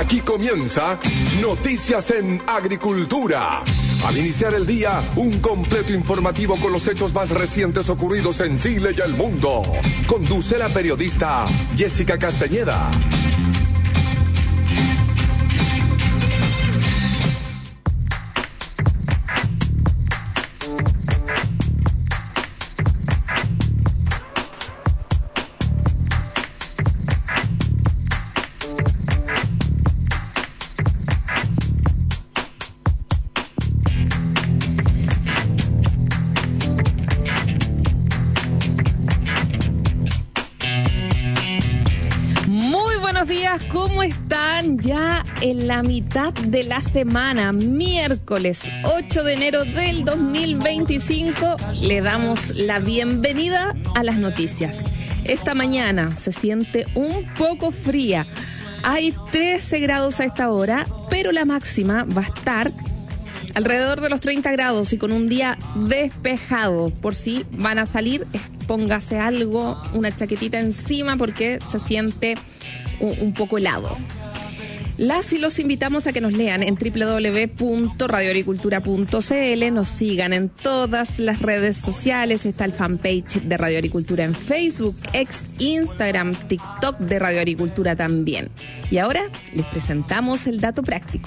Aquí comienza Noticias en Agricultura. Al iniciar el día, un completo informativo con los hechos más recientes ocurridos en Chile y el mundo. Conduce la periodista Jessica Castañeda. ¿Cómo están? Ya en la mitad de la semana, miércoles 8 de enero del 2025, le damos la bienvenida a las noticias. Esta mañana se siente un poco fría. Hay 13 grados a esta hora, pero la máxima va a estar alrededor de los 30 grados y con un día despejado. Por si van a salir, póngase algo, una chaquetita encima porque se siente un poco helado. Las y los invitamos a que nos lean en www.radioagricultura.cl, nos sigan en todas las redes sociales, está el fanpage de Radio Agricultura en Facebook, X, Instagram, TikTok de Radio Agricultura también. Y ahora les presentamos el dato práctico.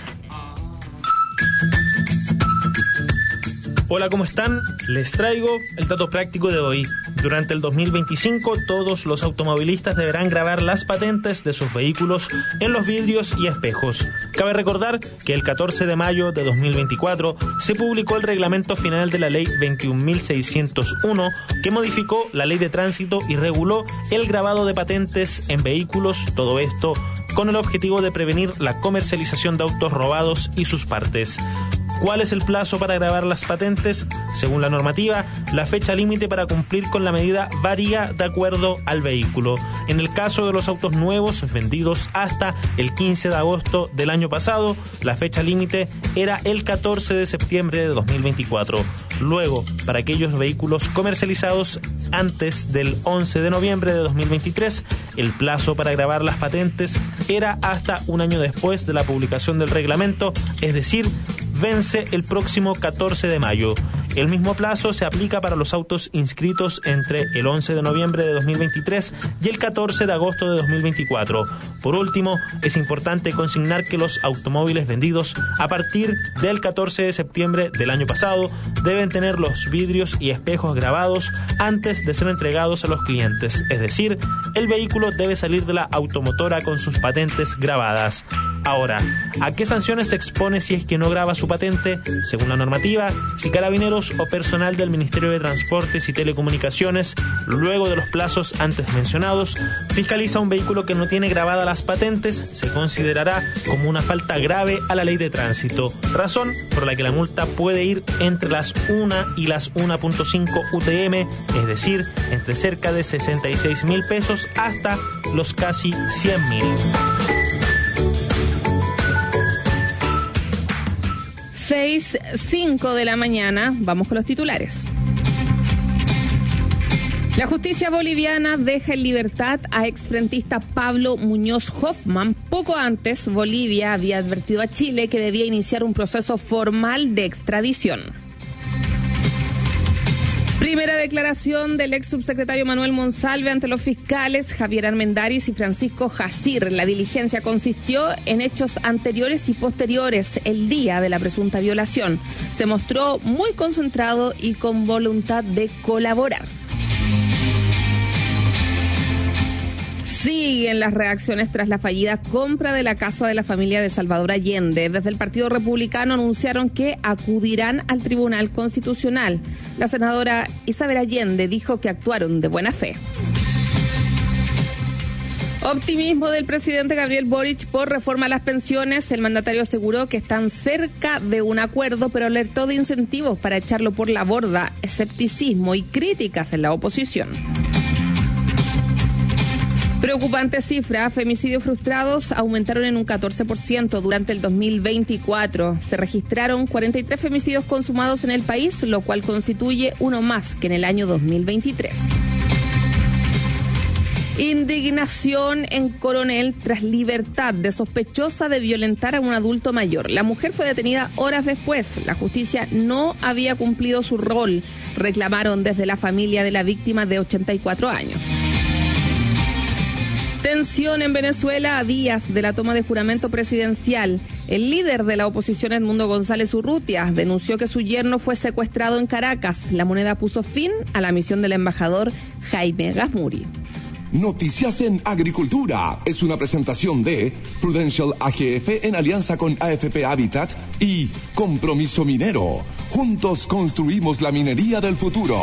Hola, ¿cómo están? Les traigo el dato práctico de hoy. Durante el 2025, todos los automovilistas deberán grabar las patentes de sus vehículos en los vidrios y espejos. Cabe recordar que el 14 de mayo de 2024 se publicó el reglamento final de la Ley 21.601, que modificó la Ley de Tránsito y reguló el grabado de patentes en vehículos, todo esto con el objetivo de prevenir la comercialización de autos robados y sus partes. ¿Cuál es el plazo para grabar las patentes? Según la normativa, la fecha límite para cumplir con la medida varía de acuerdo al vehículo. En el caso de los autos nuevos vendidos hasta el 15 de agosto del año pasado, la fecha límite era el 14 de septiembre de 2024. Luego, para aquellos vehículos comercializados antes del 11 de noviembre de 2023, el plazo para grabar las patentes era hasta un año después de la publicación del reglamento, es decir, vence el próximo 14 de mayo. El mismo plazo se aplica para los autos inscritos entre el 11 de noviembre de 2023 y el 14 de agosto de 2024. Por último, es importante consignar que los automóviles vendidos a partir del 14 de septiembre del año pasado deben tener los vidrios y espejos grabados antes de ser entregados a los clientes. Es decir, el vehículo debe salir de la automotora con sus patentes grabadas. Ahora, ¿a qué sanciones se expone si es que no graba su patente? Según la normativa, si Carabineros o personal del Ministerio de Transportes y Telecomunicaciones, luego de los plazos antes mencionados, fiscaliza un vehículo que no tiene grabadas las patentes, se considerará como una falta grave a la Ley de Tránsito, razón por la que la multa puede ir entre las 1 y las 1.5 UTM, es decir, entre cerca de 66.000 pesos hasta los casi 100.000. 6:05 de la mañana, vamos con los titulares. La justicia boliviana deja en libertad a exfrentista Pablo Muñoz Hoffman. Poco antes, Bolivia había advertido a Chile que debía iniciar un proceso formal de extradición. Primera declaración del ex subsecretario Manuel Monsalve ante los fiscales Javier Armendáriz y Francisco Jacir. La diligencia consistió en hechos anteriores y posteriores, el día de la presunta violación. Se mostró muy concentrado y con voluntad de colaborar. Siguen las reacciones tras la fallida compra de la casa de la familia de Salvador Allende. Desde el Partido Republicano anunciaron que acudirán al Tribunal Constitucional. La senadora Isabel Allende dijo que actuaron de buena fe. Optimismo del presidente Gabriel Boric por reforma a las pensiones. El mandatario aseguró que están cerca de un acuerdo, pero alertó de incentivos para echarlo por la borda, escepticismo y críticas en la oposición. Preocupante cifra, femicidios frustrados aumentaron en un 14% durante el 2024. Se registraron 43 femicidios consumados en el país, lo cual constituye uno más que en el año 2023. Indignación en Coronel tras libertad de sospechosa de violentar a un adulto mayor. La mujer fue detenida horas después. La justicia no había cumplido su rol, reclamaron desde la familia de la víctima de 84 años. Tensión en Venezuela a días de la toma de juramento presidencial. El líder de la oposición, Edmundo González Urrutia, denunció que su yerno fue secuestrado en Caracas. La Moneda puso fin a la misión del embajador Jaime Gasmuri. Noticias en Agricultura es una presentación de Prudential AGF en alianza con AFP Habitat y Compromiso Minero. Juntos construimos la minería del futuro.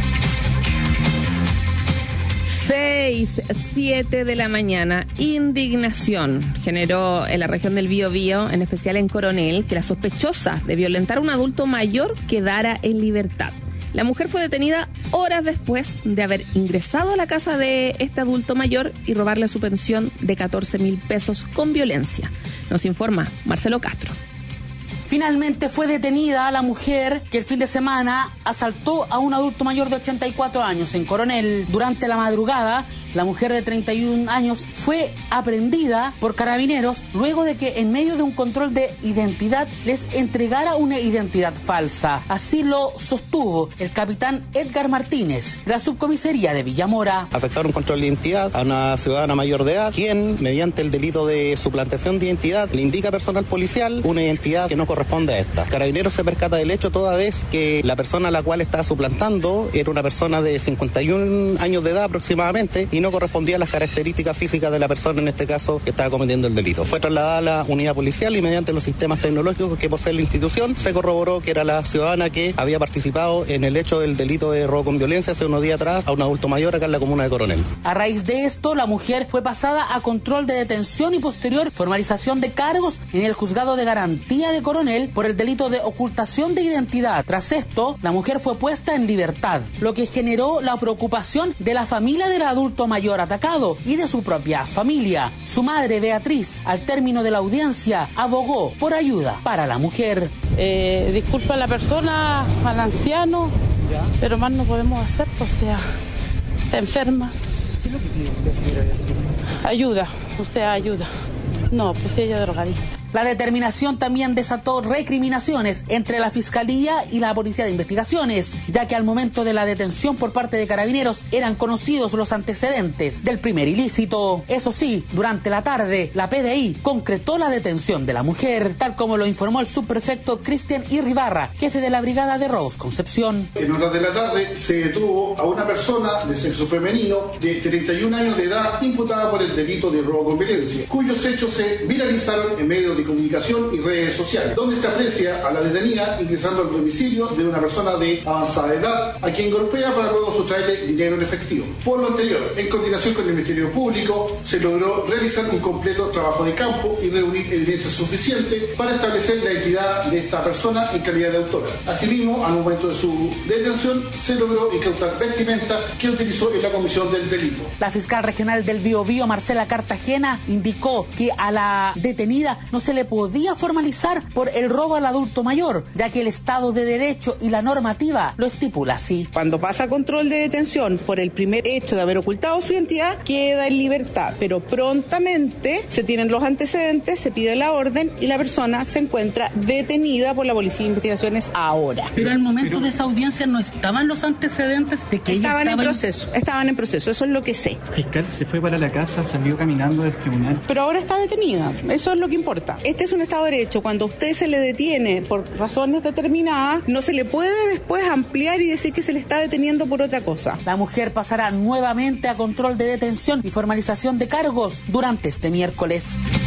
6:07 de la mañana. Indignación generó en la región del Biobío, en especial en Coronel, que la sospechosa de violentar a un adulto mayor quedara en libertad. La mujer fue detenida horas después de haber ingresado a la casa de este adulto mayor y robarle su pensión de 14.000 pesos con violencia. Nos informa Marcelo Castro. Finalmente fue detenida la mujer que el fin de semana asaltó a un adulto mayor de 84 años en Coronel. Durante la madrugada, la mujer de 31 años fue aprehendida por carabineros luego de que en medio de un control de identidad les entregara una identidad falsa. Así lo sostuvo el capitán Edgar Martínez, de la subcomisaría de Villamora. Afectar un control de identidad a una ciudadana mayor de edad, quien, mediante el delito de suplantación de identidad, le indica a personal policial una identidad que no corresponde a esta. Carabineros se percata del hecho toda vez que la persona a la cual estaba suplantando era una persona de 51 años de edad aproximadamente y no correspondía a las características físicas de la persona, en este caso, que estaba cometiendo el delito. Fue trasladada a la unidad policial y mediante los sistemas tecnológicos que posee la institución se corroboró que era la ciudadana que había participado en el hecho del delito de robo con violencia hace unos días atrás a un adulto mayor acá en la comuna de Coronel. A raíz de esto, la mujer fue pasada a control de detención y posterior formalización de cargos en el juzgado de garantía de Coronel por el delito de ocultación de identidad. Tras esto, la mujer fue puesta en libertad, lo que generó la preocupación de la familia del adulto mayor atacado y de su propia familia. Su madre, Beatriz, al término de la audiencia, abogó por ayuda para la mujer. Disculpa a la persona, al anciano, pero más no podemos hacer, o sea, está enferma. ¿Qué es lo que pide usted, señora Beatriz? Ayuda, o sea, ayuda. No, pues ella es drogadicta. La determinación también desató recriminaciones entre la Fiscalía y la Policía de Investigaciones, ya que al momento de la detención por parte de carabineros eran conocidos los antecedentes del primer ilícito. Eso sí, durante la tarde, la PDI concretó la detención de la mujer, tal como lo informó el subprefecto Cristian Irribarra, jefe de la Brigada de Robos Concepción. En horas de la tarde se detuvo a una persona de sexo femenino de 31 años de edad imputada por el delito de robo con violencia, cuyos hechos se viralizaron en medios de comunicación y redes sociales, donde se aprecia a la detenida ingresando al domicilio de una persona de avanzada edad, a quien golpea para luego sustraerle dinero en efectivo. Por lo anterior, en coordinación con el Ministerio Público, se logró realizar un completo trabajo de campo y reunir evidencia suficiente para establecer la identidad de esta persona en calidad de autora. Asimismo, al momento de su detención, se logró incautar vestimenta que utilizó en la comisión del delito. La fiscal regional del Biobío, Marcela Cartagena, indicó que a la detenida no se le podía formalizar por el robo al adulto mayor, ya que el Estado de Derecho y la normativa lo estipula así. Cuando pasa control de detención por el primer hecho de haber ocultado su identidad, queda en libertad, pero prontamente se tienen los antecedentes, se pide la orden y la persona se encuentra detenida por la Policía de Investigaciones ahora. Pero al momento de esa audiencia no estaban los antecedentes de que estaban en proceso, eso es lo que sé. Fiscal se fue para la casa, salió caminando del tribunal. Pero ahora está detenida, eso es lo que importa. Este es un Estado de Derecho. Cuando a usted se le detiene por razones determinadas, no se le puede después ampliar y decir que se le está deteniendo por otra cosa. La mujer pasará nuevamente a control de detención y formalización de cargos durante este miércoles.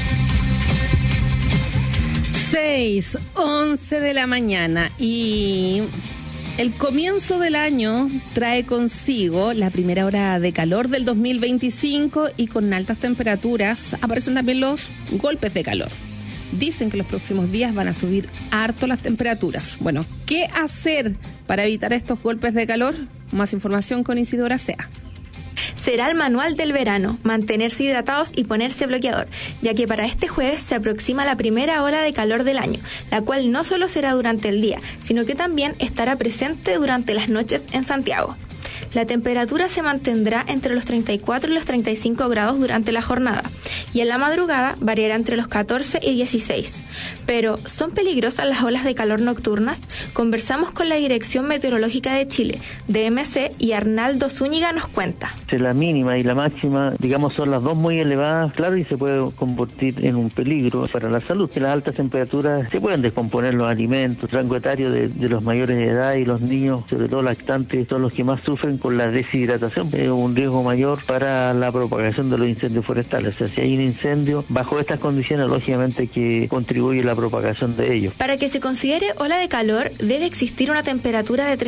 6:11 de la mañana y el comienzo del año trae consigo la primera hora de calor del 2025 y con altas temperaturas aparecen también los golpes de calor. Dicen que los próximos días van a subir harto las temperaturas. Bueno, ¿qué hacer para evitar estos golpes de calor? Más información con Isidora Sea. Será el manual del verano, mantenerse hidratados y ponerse bloqueador, ya que para este jueves se aproxima la primera ola de calor del año, la cual no solo será durante el día, sino que también estará presente durante las noches en Santiago. La temperatura se mantendrá entre los 34 y los 35 grados durante la jornada y en la madrugada variará entre los 14 y 16. Pero, ¿son peligrosas las olas de calor nocturnas? Conversamos con la Dirección Meteorológica de Chile, DMC, y Arnaldo Zúñiga nos cuenta. La mínima y la máxima, digamos, son las dos muy elevadas, claro, y se puede convertir en un peligro para la salud. En las altas temperaturas se pueden descomponer los alimentos. El rango etario de los mayores de edad y los niños, sobre todo lactantes, son los que más sufren con la deshidratación. Es un riesgo mayor para la propagación de los incendios forestales. O sea, si hay un incendio, bajo estas condiciones, lógicamente que contribuye a la propagación de ellos. Para que se considere ola de calor, debe existir una temperatura de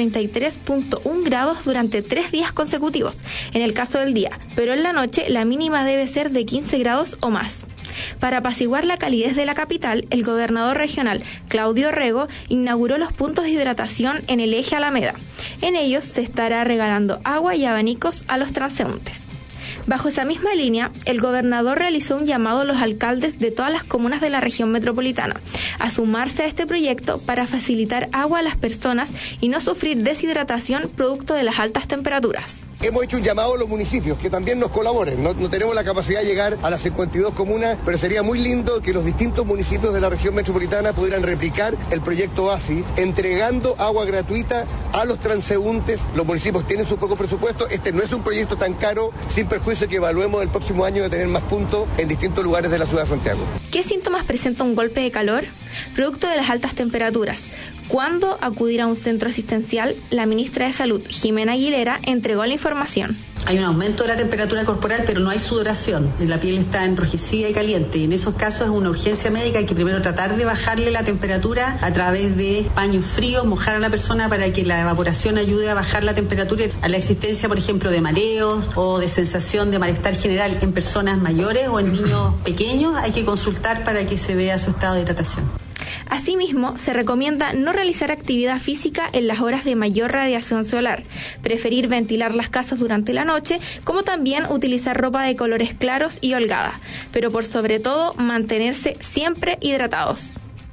33.1 grados durante 3 días consecutivos, en el caso del día, pero en la noche la mínima debe ser de 15 grados o más. Para apaciguar la calidez de la capital, el gobernador regional, Claudio Rego, inauguró los puntos de hidratación en el eje Alameda. En ellos se estará regalando agua y abanicos a los transeúntes. Bajo esa misma línea, el gobernador realizó un llamado a los alcaldes de todas las comunas de la región metropolitana a sumarse a este proyecto para facilitar agua a las personas y no sufrir deshidratación producto de las altas temperaturas. Hemos hecho un llamado a los municipios que también nos colaboren. No tenemos la capacidad de llegar a las 52 comunas, pero sería muy lindo que los distintos municipios de la región metropolitana pudieran replicar el proyecto ASI, entregando agua gratuita a los transeúntes. Los municipios tienen su poco presupuesto. Este no es un proyecto tan caro, sin perjuicio que evaluemos el próximo año de tener más puntos en distintos lugares de la ciudad de Santiago. ¿Qué síntomas presenta un golpe de calor? Producto de las altas temperaturas. ¿Cuándo acudir a un centro asistencial? La ministra de Salud, Jimena Aguilera, entregó la información. Hay un aumento de la temperatura corporal, pero no hay sudoración. La piel está enrojecida y caliente. Y en esos casos es una urgencia médica. Hay que primero tratar de bajarle la temperatura a través de paños fríos, mojar a la persona para que la evaporación ayude a bajar la temperatura. A la existencia, por ejemplo, de mareos o de sensación de malestar general en personas mayores o en niños pequeños, hay que consultar para que se vea su estado de hidratación. Asimismo, se recomienda no realizar actividad física en las horas de mayor radiación solar, preferir ventilar las casas durante la noche, como también utilizar ropa de colores claros y holgada, pero por sobre todo mantenerse siempre hidratados.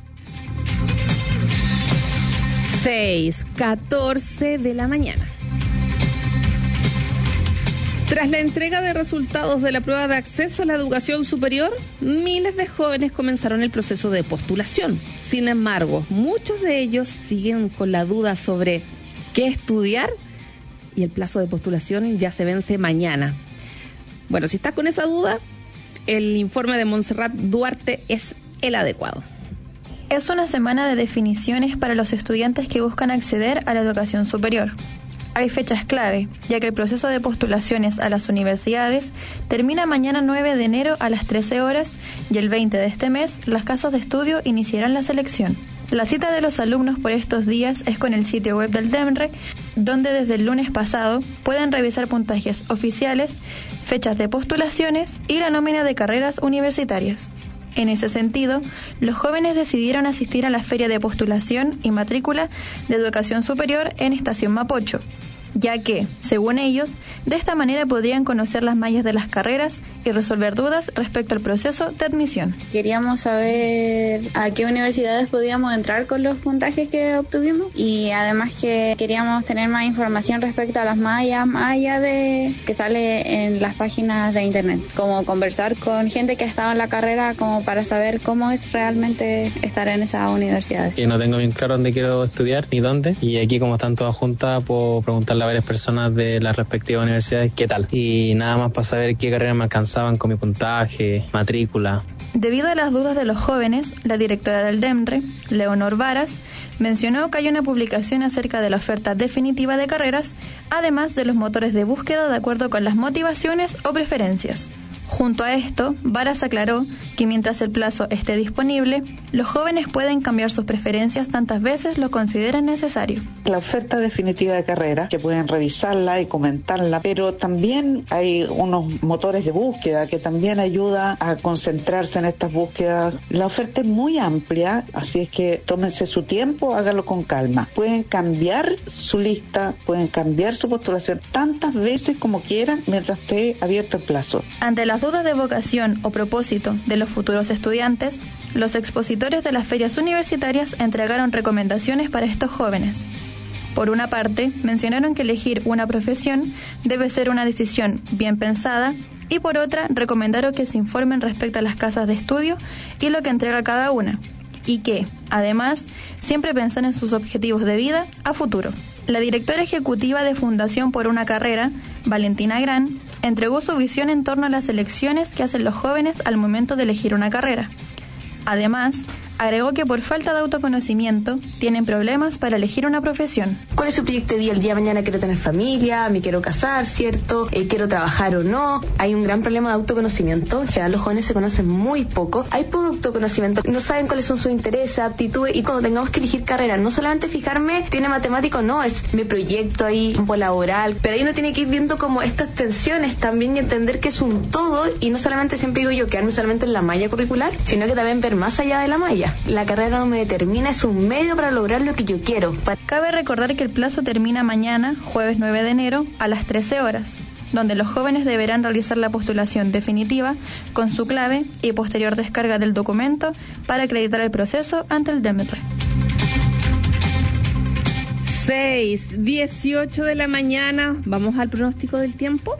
6:14 de la mañana. Tras la entrega de resultados de la prueba de acceso a la educación superior, miles de jóvenes comenzaron el proceso de postulación. Sin embargo, muchos de ellos siguen con la duda sobre qué estudiar y el plazo de postulación ya se vence mañana. Bueno, si estás con esa duda, el informe de Montserrat Duarte es el adecuado. Es una semana de definiciones para los estudiantes que buscan acceder a la educación superior. Hay fechas clave, ya que el proceso de postulaciones a las universidades termina mañana 9 de enero a las 13 horas y el 20 de este mes las casas de estudio iniciarán la selección. La cita de los alumnos por estos días es con el sitio web del DEMRE, donde desde el lunes pasado pueden revisar puntajes oficiales, fechas de postulaciones y la nómina de carreras universitarias. En ese sentido, los jóvenes decidieron asistir a la feria de postulación y matrícula de educación superior en Estación Mapocho, ya que, según ellos, de esta manera podrían conocer las mallas de las carreras y resolver dudas respecto al proceso de admisión. Queríamos saber a qué universidades podíamos entrar con los puntajes que obtuvimos y además que queríamos tener más información respecto a las mallas, más allá de que sale en las páginas de internet, como conversar con gente que ha estado en la carrera como para saber cómo es realmente estar en esas universidades. Que no tengo bien claro dónde quiero estudiar ni dónde, y aquí como están todas juntas puedo preguntarle a varias personas de las respectivas universidades qué tal, y nada más para saber qué carrera me alcanzaban con mi puntaje, matrícula. Debido a las dudas de los jóvenes, la directora del DEMRE, Leonor Varas, mencionó que hay una publicación acerca de la oferta definitiva de carreras, además de los motores de búsqueda de acuerdo con las motivaciones o preferencias. Junto a esto, Varas aclaró que mientras el plazo esté disponible, los jóvenes pueden cambiar sus preferencias tantas veces lo consideren necesario. La oferta definitiva de carrera, que pueden revisarla y comentarla, pero también hay unos motores de búsqueda que también ayudan a concentrarse en estas búsquedas. La oferta es muy amplia, así es que tómense su tiempo, háganlo con calma. Pueden cambiar su lista, pueden cambiar su postulación tantas veces como quieran mientras esté abierto el plazo. Ante las dudas de vocación o propósito de los futuros estudiantes, los expositores de las ferias universitarias entregaron recomendaciones para estos jóvenes. Por una parte, mencionaron que elegir una profesión debe ser una decisión bien pensada y por otra, recomendaron que se informen respecto a las casas de estudio y lo que entrega cada una, y que, además, siempre pensen en sus objetivos de vida a futuro. La directora ejecutiva de Fundación por una Carrera, Valentina Gran, entregó su visión en torno a las elecciones que hacen los jóvenes al momento de elegir una carrera. Además, agregó que por falta de autoconocimiento tienen problemas para elegir una profesión. ¿Cuál es su proyecto de vida? El día de mañana quiero tener familia, me quiero casar, ¿cierto? Quiero trabajar o no. Hay un gran problema de autoconocimiento. En general los jóvenes se conocen muy poco. Hay poco autoconocimiento. No saben cuáles son sus intereses, aptitudes. Y cuando tengamos que elegir carrera, no solamente fijarme, ¿tiene matemático? No, es mi proyecto ahí, campo laboral. Pero ahí uno tiene que ir viendo como estas tensiones también y entender que es un todo. Y no solamente, siempre digo yo, quedarme solamente en la malla curricular, sino que también ver más allá de la malla. La carrera no me determina, es un medio para lograr lo que yo quiero. Cabe recordar que el plazo termina mañana, jueves 9 de enero, a las 13 horas, donde los jóvenes deberán realizar la postulación definitiva con su clave y posterior descarga del documento para acreditar el proceso ante el DEMETRE. 6:18 de la mañana, vamos al pronóstico del tiempo.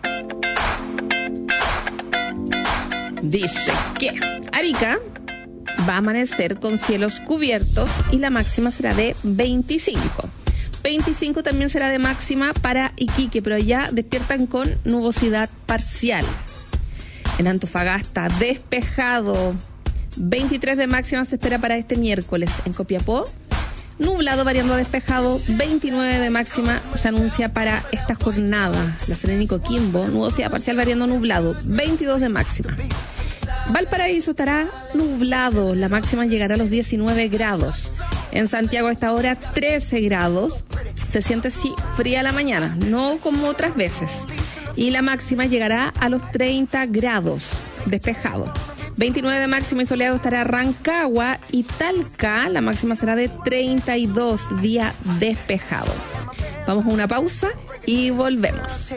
Dice que Arica va a amanecer con cielos cubiertos y la máxima será de 25. 25 también será de máxima para Iquique, pero ya despiertan con nubosidad parcial. En Antofagasta, despejado. 23 de máxima se espera para este miércoles. En Copiapó, nublado variando a despejado. 29 de máxima se anuncia para esta jornada. La Serena y Coquimbo, nubosidad parcial variando nublado. 22 de máxima. Valparaíso estará nublado, la máxima llegará a los 19 grados. En Santiago a esta hora 13 grados, se siente sí fría la mañana, no como otras veces. Y la máxima llegará a los 30 grados, despejado. 29 de máxima y soleado estará Rancagua y Talca, la máxima será de 32, día despejado. Vamos a una pausa y volvemos.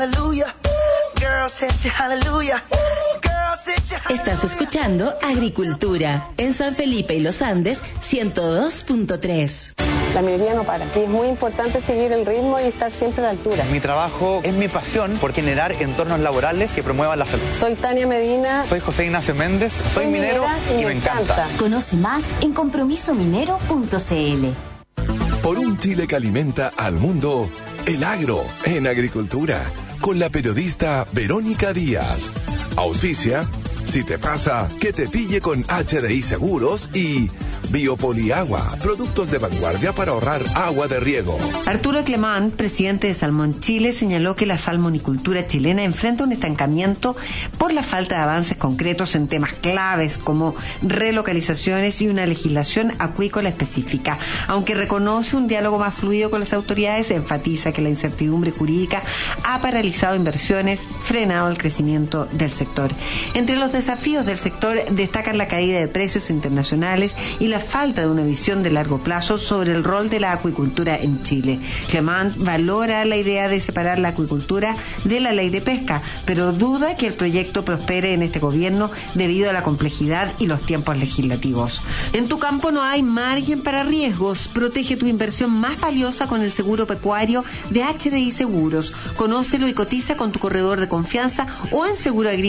Estás escuchando Agricultura en San Felipe y Los Andes 102.3. La minería no para y es muy importante seguir el ritmo y estar siempre a la altura. Mi trabajo es mi pasión por generar entornos laborales que promuevan la salud. Soy Tania Medina. Soy José Ignacio Méndez. Soy minero y me encanta. Conoce más en compromisominero.cl. Por un Chile que alimenta al mundo, el agro en agricultura, con la periodista Verónica Díaz. Auspicia, si te pasa, que te pille con HDI Seguros y Biopoliagua, productos de vanguardia para ahorrar agua de riego. Arturo Clement, presidente de Salmón Chile, señaló que la salmonicultura chilena enfrenta un estancamiento por la falta de avances concretos en temas claves como relocalizaciones y una legislación acuícola específica. Aunque reconoce un diálogo más fluido con las autoridades, enfatiza que la incertidumbre jurídica ha paralizado inversiones, frenado el crecimiento del sector. Entre los desafíos del sector destacan la caída de precios internacionales y la falta de una visión de largo plazo sobre el rol de la acuicultura en Chile. Clement valora la idea de separar la acuicultura de la ley de pesca, pero duda que el proyecto prospere en este gobierno debido a la complejidad y los tiempos legislativos. En tu campo no hay margen para riesgos. Protege tu inversión más valiosa con el seguro pecuario de HDI Seguros. Conócelo y cotiza con tu corredor de confianza o en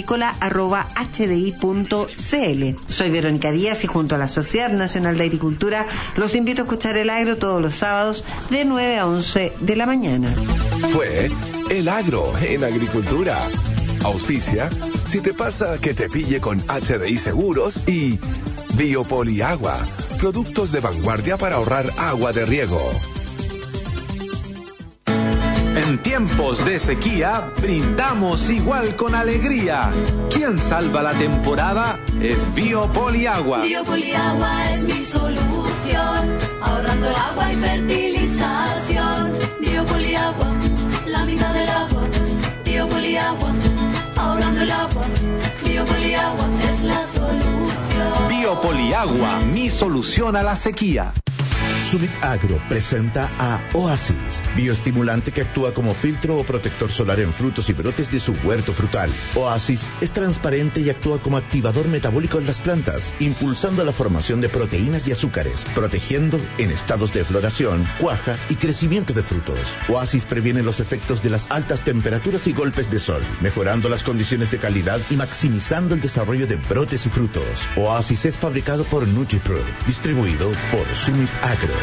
seguroagrícola@hdi.cl. Soy Verónica Díaz y junto a la Sociedad Nacional de Agricultura los invito a escuchar El Agro todos los sábados de 9 a 11 de la mañana. Fue El Agro en agricultura. Auspicia, si te pasa, que te pille con HDI Seguros y Biopoliagua, productos de vanguardia para ahorrar agua de riego. En tiempos de sequía, brindamos igual con alegría. Quien salva la temporada es Biopoliagua. Biopoliagua es mi solución, ahorrando el agua y fertilización. Biopoliagua, la mitad del agua. Biopoliagua, ahorrando el agua. Biopoliagua es la solución. Biopoliagua, mi solución a la sequía. Summit Agro presenta a Oasis, bioestimulante que actúa como filtro o protector solar en frutos y brotes de su huerto frutal. Oasis es transparente y actúa como activador metabólico en las plantas, impulsando la formación de proteínas y azúcares, protegiendo en estados de floración, cuaja y crecimiento de frutos. Oasis previene los efectos de las altas temperaturas y golpes de sol, mejorando las condiciones de calidad y maximizando el desarrollo de brotes y frutos. Oasis es fabricado por NutriPro, distribuido por Summit Agro.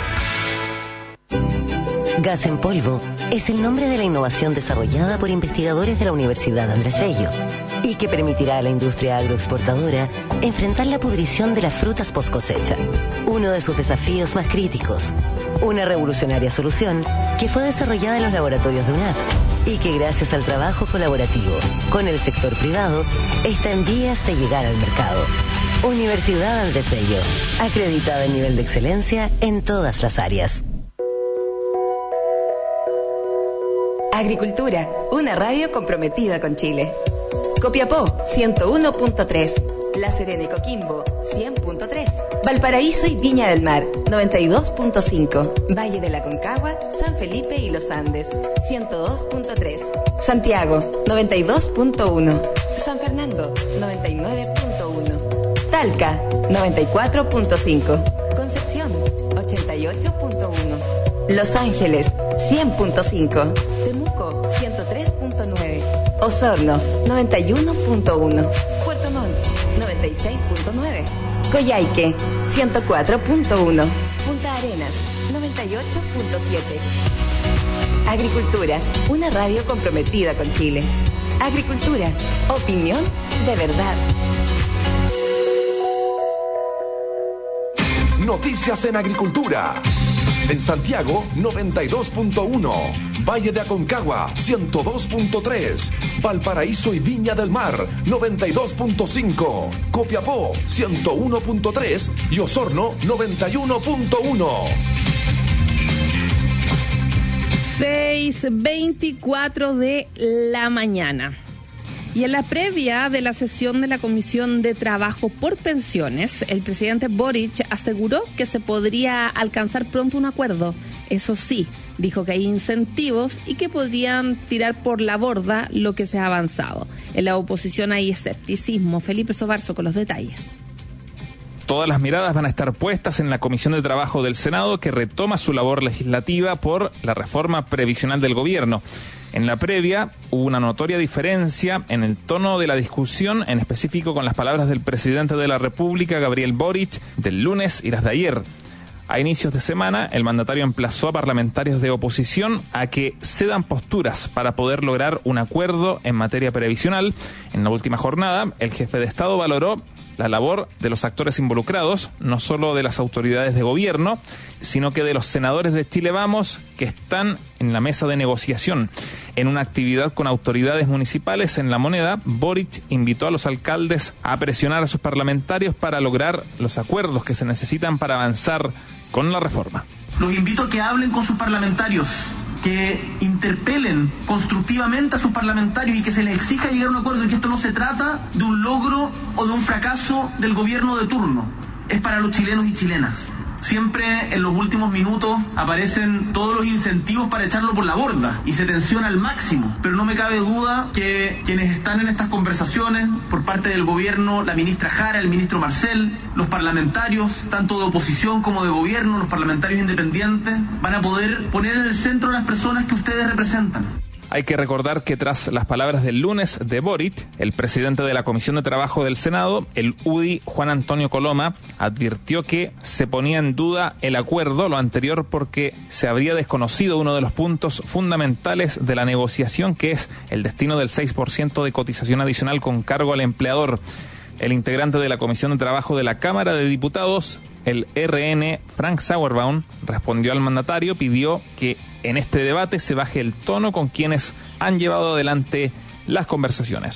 Gas en polvo es el nombre de la innovación desarrollada por investigadores de la Universidad Andrés Bello y que permitirá a la industria agroexportadora enfrentar la pudrición de las frutas post cosecha, uno de sus desafíos más críticos. Una revolucionaria solución que fue desarrollada en los laboratorios de UNAP y que gracias al trabajo colaborativo con el sector privado está en vías de llegar al mercado. Universidad Andrés Bello, acreditada en nivel de excelencia en todas las áreas. Agricultura, una radio comprometida con Chile. Copiapó, 101.3. La Serena y Coquimbo, 100.3. Valparaíso y Viña del Mar, 92.5. Valle de la Concagua, San Felipe y Los Andes, 102.3. Santiago, 92.1. San Fernando, 99.1. Talca, 94.5. Concepción, 88.1. Los Ángeles, 100.5. Temuco, 103.9. Osorno, 91.1. Puerto Montt, 96.9. Coyhaique, 104.1. Punta Arenas, 98.7. Agricultura, una radio comprometida con Chile. Agricultura, opinión de verdad. Noticias en agricultura. En Santiago, 92.1. Valle de Aconcagua, 102.3. Valparaíso y Viña del Mar, 92.5. Copiapó, 101.3. Y Osorno, 91.1. 6:24 de la mañana. Y en la previa de la sesión de la Comisión de Trabajo por Pensiones, el presidente Boric aseguró que se podría alcanzar pronto un acuerdo. Eso sí, dijo que hay incentivos y que podrían tirar por la borda lo que se ha avanzado. En la oposición hay escepticismo. Felipe Sobarzo con los detalles. Todas las miradas van a estar puestas en la Comisión de Trabajo del Senado, que retoma su labor legislativa por la reforma previsional del gobierno. En la previa hubo una notoria diferencia en el tono de la discusión, en específico con las palabras del presidente de la República, Gabriel Boric, del lunes y las de ayer. A inicios de semana, el mandatario emplazó a parlamentarios de oposición a que cedan posturas para poder lograr un acuerdo en materia previsional. En la última jornada, el jefe de Estado valoró la labor de los actores involucrados, no solo de las autoridades de gobierno, sino que de los senadores de Chile Vamos, que están en la mesa de negociación. En una actividad con autoridades municipales en La Moneda, Boric invitó a los alcaldes a presionar a sus parlamentarios para lograr los acuerdos que se necesitan para avanzar con la reforma. Los invito a que hablen con sus parlamentarios, que interpelen constructivamente a sus parlamentarios y que se les exija llegar a un acuerdo, y que esto no se trata de un logro o de un fracaso del gobierno de turno, es para los chilenos y chilenas. Siempre en los últimos minutos aparecen todos los incentivos para echarlo por la borda y se tensiona al máximo, pero no me cabe duda que quienes están en estas conversaciones por parte del gobierno, la ministra Jara, el ministro Marcel, los parlamentarios, tanto de oposición como de gobierno, los parlamentarios independientes, van a poder poner en el centro a las personas que ustedes representan. Hay que recordar que tras las palabras del lunes de Boric, el presidente de la Comisión de Trabajo del Senado, el UDI Juan Antonio Coloma, advirtió que se ponía en duda el acuerdo, lo anterior porque se habría desconocido uno de los puntos fundamentales de la negociación, que es el destino del 6% de cotización adicional con cargo al empleador. El integrante de la Comisión de Trabajo de la Cámara de Diputados, el RN, Frank Sauerbaum, respondió al mandatario, pidió que en este debate se baje el tono con quienes han llevado adelante las conversaciones.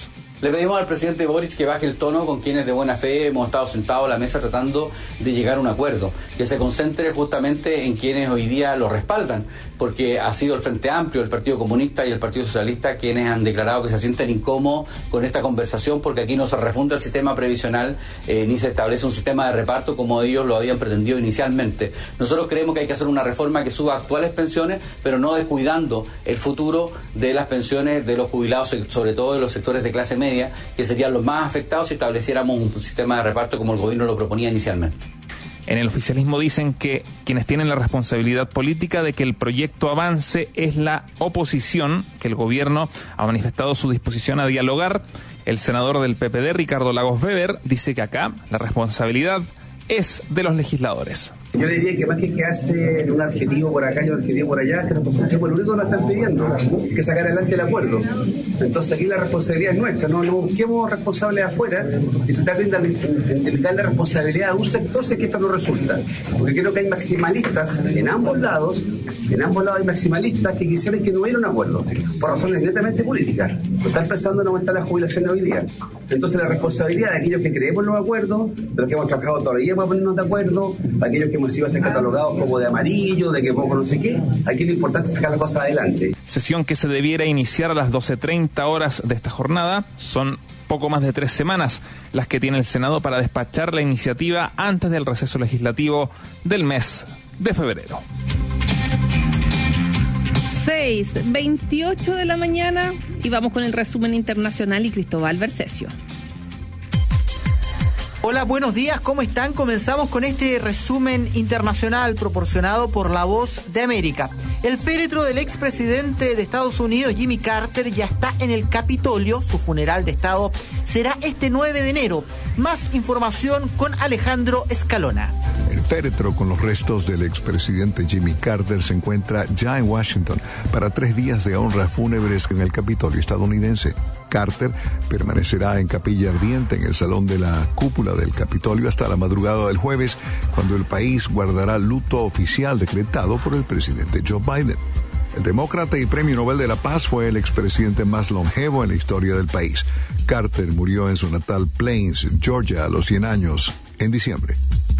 Le pedimos al presidente Boric que baje el tono con quienes de buena fe hemos estado sentados a la mesa tratando de llegar a un acuerdo, que se concentre justamente en quienes hoy día lo respaldan, porque ha sido el Frente Amplio, el Partido Comunista y el Partido Socialista quienes han declarado que se sienten incómodos con esta conversación, porque aquí no se refunda el sistema previsional ni se establece un sistema de reparto como ellos lo habían pretendido inicialmente. Nosotros creemos que hay que hacer una reforma que suba actuales pensiones, pero no descuidando el futuro de las pensiones de los jubilados, sobre todo de los sectores de clase media, que serían los más afectados si estableciéramos un sistema de reparto como el gobierno lo proponía inicialmente. En el oficialismo dicen que quienes tienen la responsabilidad política de que el proyecto avance es la oposición, que el gobierno ha manifestado su disposición a dialogar. El senador del PPD, Ricardo Lagos Weber, dice que acá la responsabilidad es de los legisladores. Yo le diría que más que quedarse en un adjetivo por acá y un adjetivo por allá, que nos concentremos en lo único que nos están pidiendo, que sacar adelante el acuerdo. Entonces aquí la responsabilidad es nuestra, no busquemos responsables afuera y tratar de darle responsabilidad a un sector si es que esto no resulta. Porque creo que hay maximalistas en ambos lados hay maximalistas que quisieran que no hubiera un acuerdo, por razones netamente políticas. No están pensando en aumentar la jubilación hoy día. Entonces la responsabilidad de aquellos que creemos en los acuerdos, de los que hemos trabajado todavía para ponernos de acuerdo, de aquellos que hemos sido a ser catalogados como de amarillo, de que poco no sé qué, aquí lo importante es sacar las cosas adelante. Sesión que se debiera iniciar a las 12:30 horas de esta jornada. Son poco más de 3 semanas las que tiene el Senado para despachar la iniciativa antes del receso legislativo del mes de febrero. 6:28 de la mañana y vamos con el resumen internacional y Cristóbal Bercesio. Hola, buenos días, ¿cómo están? Comenzamos con este resumen internacional proporcionado por La Voz de América. El féretro del expresidente de Estados Unidos, Jimmy Carter, ya está en el Capitolio. Su funeral de Estado será este 9 de enero. Más información con Alejandro Escalona. El féretro con los restos del expresidente Jimmy Carter se encuentra ya en Washington para 3 días de honras fúnebres en el Capitolio estadounidense. Carter permanecerá en capilla ardiente en el salón de la cúpula del Capitolio hasta la madrugada del jueves, cuando el país guardará luto oficial decretado por el presidente Joe Biden. El demócrata y premio Nobel de la Paz fue el expresidente más longevo en la historia del país. Carter murió en su natal Plains, Georgia, a los 100 años, en diciembre.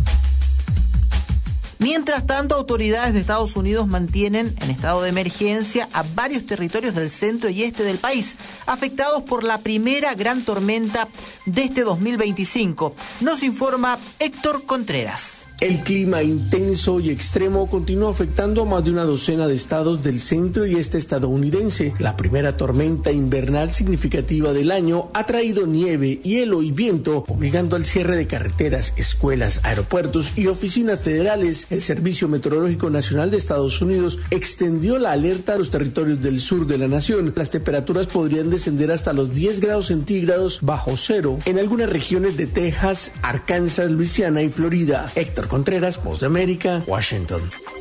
Mientras tanto, autoridades de Estados Unidos mantienen en estado de emergencia a varios territorios del centro y este del país, afectados por la primera gran tormenta de este 2025. Nos informa Héctor Contreras. El clima intenso y extremo continúa afectando a más de una docena de estados del centro y este estadounidense. La primera tormenta invernal significativa del año ha traído nieve, hielo y viento, obligando al cierre de carreteras, escuelas, aeropuertos y oficinas federales. El Servicio Meteorológico Nacional de Estados Unidos extendió la alerta a los territorios del sur de la nación. Las temperaturas podrían descender hasta los 10 grados centígrados bajo cero en algunas regiones de Texas, Arkansas, Luisiana y Florida. Héctor Contreras, Voz de América, Washington.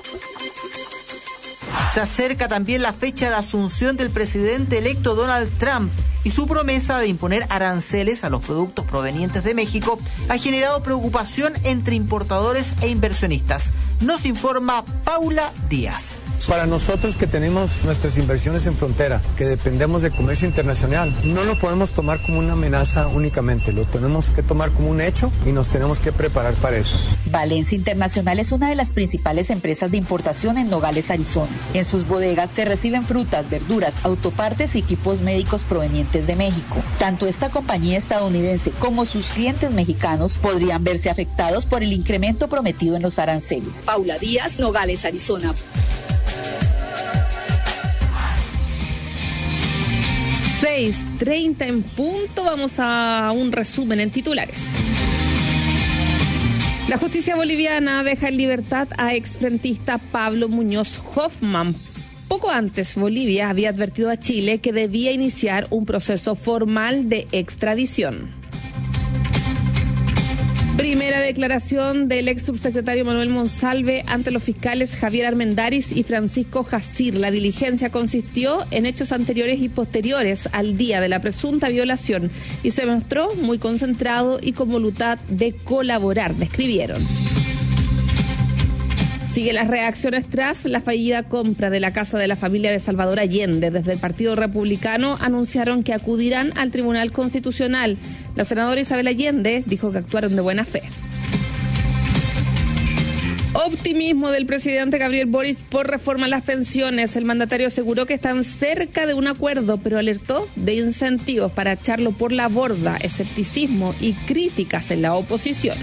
Se acerca también la fecha de asunción del presidente electo Donald Trump y su promesa de imponer aranceles a los productos provenientes de México ha generado preocupación entre importadores e inversionistas. Nos informa Paula Díaz. Para nosotros que tenemos nuestras inversiones en frontera, que dependemos de comercio internacional, no lo podemos tomar como una amenaza únicamente, lo tenemos que tomar como un hecho y nos tenemos que preparar para eso. Valencia Internacional es una de las principales empresas de importación en Nogales, Arizona. En sus bodegas te reciben frutas, verduras, autopartes y equipos médicos provenientes de México. Tanto esta compañía estadounidense como sus clientes mexicanos podrían verse afectados por el incremento prometido en los aranceles. Paula Díaz, Nogales, Arizona. 6:30 en punto. Vamos a un resumen en titulares. La justicia boliviana deja en libertad a exfrentista Pablo Muñoz Hoffman. Poco antes, Bolivia había advertido a Chile que debía iniciar un proceso formal de extradición. Primera declaración del ex subsecretario Manuel Monsalve ante los fiscales Javier Armendáriz y Francisco Jacir. La diligencia consistió en hechos anteriores y posteriores al día de la presunta violación y se mostró muy concentrado y con voluntad de colaborar, describieron. Siguen las reacciones tras la fallida compra de la casa de la familia de Salvador Allende. Desde el Partido Republicano anunciaron que acudirán al Tribunal Constitucional. La senadora Isabel Allende dijo que actuaron de buena fe. Optimismo del presidente Gabriel Boric por reforma a las pensiones. El mandatario aseguró que están cerca de un acuerdo, pero alertó de incentivos para echarlo por la borda, escepticismo y críticas en la oposición.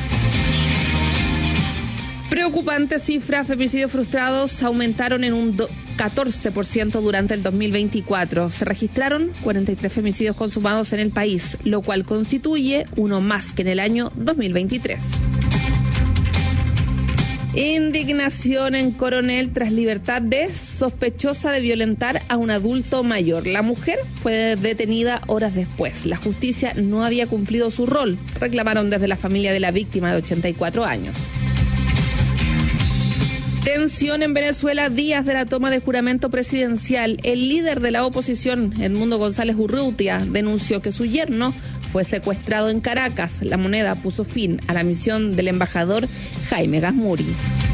Preocupante cifra, femicidios frustrados aumentaron en un 14% durante el 2024. Se registraron 43 femicidios consumados en el país, lo cual constituye uno más que en el año 2023. Indignación en Coronel tras libertad de sospechosa de violentar a un adulto mayor. La mujer fue detenida horas después. La justicia no había cumplido su rol, reclamaron desde la familia de la víctima de 84 años. Tensión en Venezuela, días de la toma de juramento presidencial. El líder de la oposición, Edmundo González Urrutia, denunció que su yerno fue secuestrado en Caracas. La Moneda puso fin a la misión del embajador Jaime Gazmuri.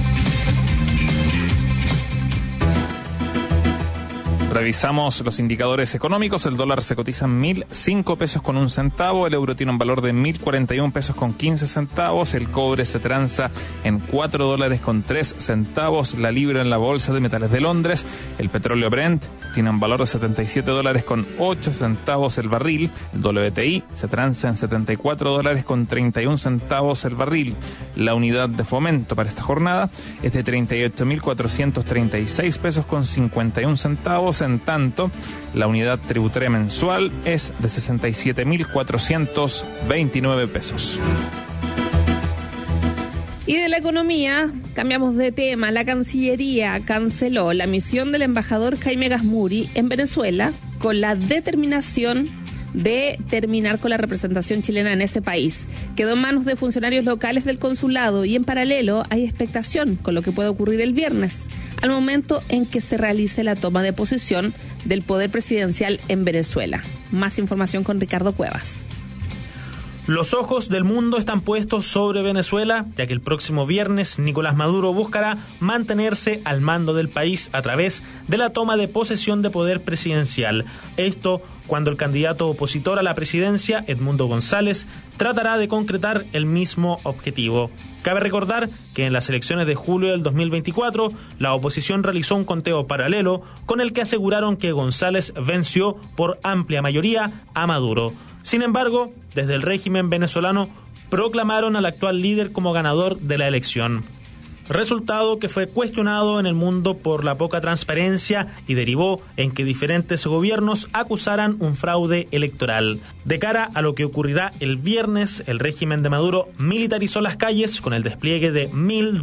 Revisamos los indicadores económicos. El dólar se cotiza en 1.005 pesos con un centavo. El euro tiene un valor de 1.041 pesos con 15 centavos. El cobre se transa en 4 dólares con 3 centavos. La libra en la bolsa de metales de Londres. El petróleo Brent tiene un valor de 77 dólares con 8 centavos el barril. El WTI se transa en 74 dólares con 31 centavos el barril. La unidad de fomento para esta jornada es de 38.436 pesos con 51 centavos. En tanto, la unidad tributaria mensual es de 67.429 pesos. Y de la economía, cambiamos de tema. La Cancillería canceló la misión del embajador Jaime Gazmuri en Venezuela con la determinación de terminar con la representación chilena en ese país. Quedó en manos de funcionarios locales del consulado y en paralelo hay expectación con lo que puede ocurrir el viernes, al momento en que se realice la toma de posesión del poder presidencial en Venezuela. Más información con Ricardo Cuevas. Los ojos del mundo están puestos sobre Venezuela, ya que el próximo viernes Nicolás Maduro buscará mantenerse al mando del país a través de la toma de posesión de poder presidencial. Esto cuando el candidato opositor a la presidencia, Edmundo González, tratará de concretar el mismo objetivo. Cabe recordar que en las elecciones de julio del 2024, la oposición realizó un conteo paralelo con el que aseguraron que González venció por amplia mayoría a Maduro. Sin embargo, desde el régimen venezolano proclamaron al actual líder como ganador de la elección. Resultado que fue cuestionado en el mundo por la poca transparencia y derivó en que diferentes gobiernos acusaran un fraude electoral. De cara a lo que ocurrirá el viernes, el régimen de Maduro militarizó las calles con el despliegue de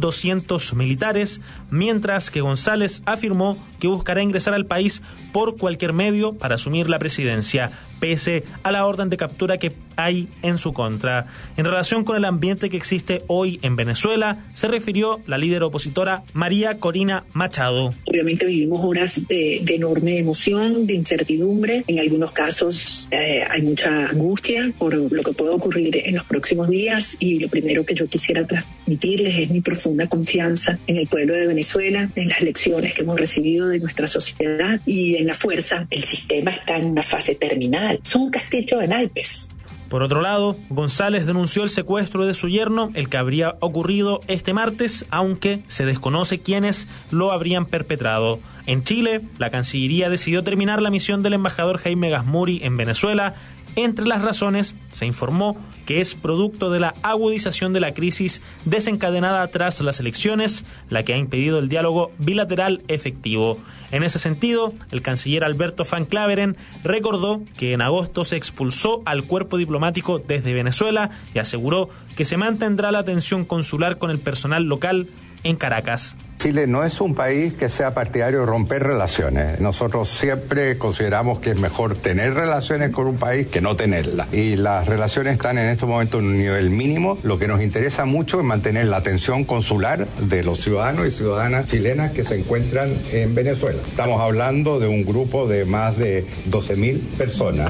1.200 militares, mientras que González afirmó que buscará ingresar al país por cualquier medio para asumir la presidencia, pese a la orden de captura que hay en su contra. En relación con el ambiente que existe hoy en Venezuela, se refirió la líder opositora María Corina Machado. Obviamente vivimos horas de enorme emoción, de incertidumbre. En algunos casos hay mucha angustia por lo que puede ocurrir en los próximos días, y lo primero que yo quisiera transmitirles es mi profunda confianza en el pueblo de Venezuela, en las lecciones que hemos recibido de nuestra sociedad y en la fuerza. El sistema está en una fase terminal. Son un castillo de naipes. Por otro lado, González denunció el secuestro de su yerno, el que habría ocurrido este martes, aunque se desconoce quiénes lo habrían perpetrado. En Chile, la Cancillería decidió terminar la misión del embajador Jaime Gazmuri en Venezuela. Entre las razones, se informó que es producto de la agudización de la crisis desencadenada tras las elecciones, la que ha impedido el diálogo bilateral efectivo. En ese sentido, el canciller Alberto Van Claveren recordó que en agosto se expulsó al cuerpo diplomático desde Venezuela y aseguró que se mantendrá la atención consular con el personal local en Caracas. Chile no es un país que sea partidario de romper relaciones. Nosotros siempre consideramos que es mejor tener relaciones con un país que no tenerlas. Y las relaciones están en estos momentos en un nivel mínimo. Lo que nos interesa mucho es mantener la atención consular de los ciudadanos y ciudadanas chilenas que se encuentran en Venezuela. Estamos hablando de un grupo de más de 12.000 personas.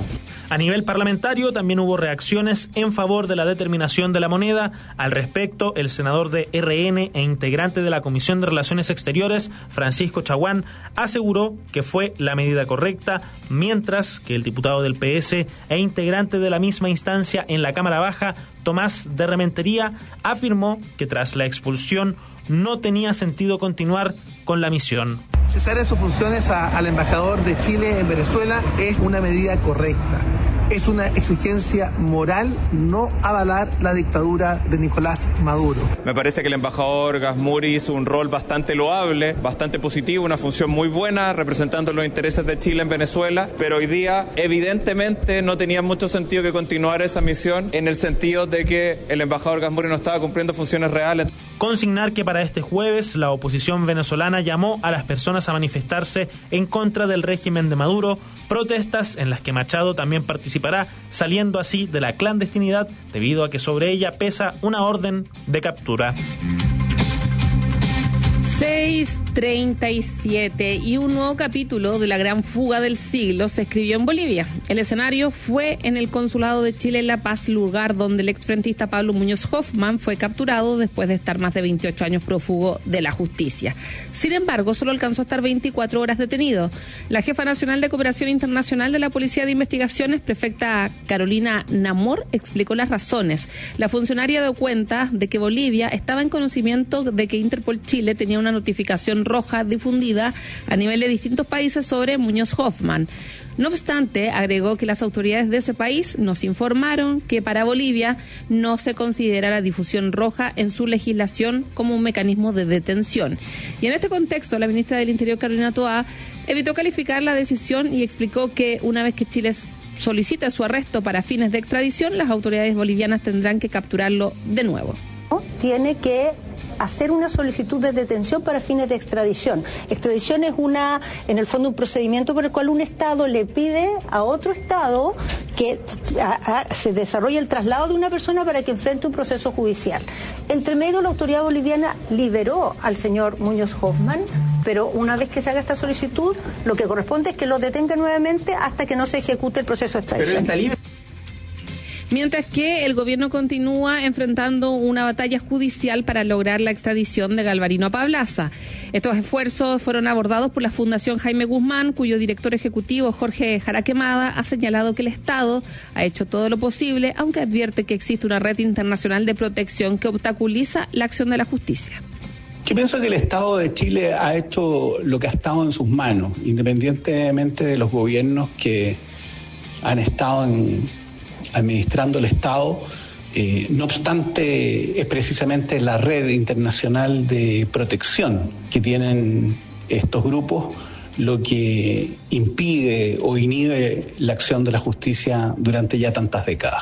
A nivel parlamentario también hubo reacciones en favor de la determinación de la moneda. Al respecto, el senador de RN e integrante de la Comisión de Relaciones Exteriores, Francisco Chaguán, aseguró que fue la medida correcta, mientras que el diputado del PS e integrante de la misma instancia en la Cámara Baja, Tomás de Rementería, afirmó que tras la expulsión no tenía sentido continuar con la misión. Cesar en sus funciones al embajador de Chile en Venezuela es una medida correcta. Es una exigencia moral no avalar la dictadura de Nicolás Maduro. Me parece que el embajador Gasmuri hizo un rol bastante loable, bastante positivo, una función muy buena representando los intereses de Chile en Venezuela, pero hoy día evidentemente no tenía mucho sentido que continuara esa misión en el sentido de que el embajador Gasmuri no estaba cumpliendo funciones reales. Consignar que para este jueves la oposición venezolana llamó a las personas a manifestarse en contra del régimen de Maduro, protestas en las que Machado también participará, saliendo así de la clandestinidad debido a que sobre ella pesa una orden de captura. 6:37 y un nuevo capítulo de la gran fuga del siglo se escribió en Bolivia. El escenario fue en el Consulado de Chile en La Paz, lugar donde el exfrentista Pablo Muñoz Hoffmann fue capturado después de estar más de 28 años prófugo de la justicia. Sin embargo, solo alcanzó a estar 24 horas detenido. La jefa nacional de Cooperación Internacional de la Policía de Investigaciones, prefecta Carolina Namor, explicó las razones. La funcionaria dio cuenta de que Bolivia estaba en conocimiento de que Interpol Chile tenía una notificación roja difundida a nivel de distintos países sobre Muñoz Hoffmann. No obstante, agregó que las autoridades de ese país nos informaron que para Bolivia no se considera la difusión roja en su legislación como un mecanismo de detención. Y en este contexto, la ministra del Interior, Carolina Toá, evitó calificar la decisión y explicó que una vez que Chile solicita su arresto para fines de extradición, las autoridades bolivianas tendrán que capturarlo de nuevo. Tiene que hacer una solicitud de detención para fines de extradición. Extradición es en el fondo un procedimiento por el cual un Estado le pide a otro Estado que se desarrolle el traslado de una persona para que enfrente un proceso judicial. Entre medio, la autoridad boliviana liberó al señor Muñoz Hoffmann, pero una vez que se haga esta solicitud, lo que corresponde es que lo detenga nuevamente hasta que no se ejecute el proceso de extradición. Pero está libre. Mientras que el gobierno continúa enfrentando una batalla judicial para lograr la extradición de Galvarino Pablaza. Estos esfuerzos fueron abordados por la Fundación Jaime Guzmán, cuyo director ejecutivo, Jorge Jaraquemada, ha señalado que el Estado ha hecho todo lo posible, aunque advierte que existe una red internacional de protección que obstaculiza la acción de la justicia. Yo pienso que el Estado de Chile ha hecho lo que ha estado en sus manos, independientemente de los gobiernos que han estado administrando el Estado. No obstante, es precisamente la red internacional de protección que tienen estos grupos lo que impide o inhibe la acción de la justicia durante ya tantas décadas.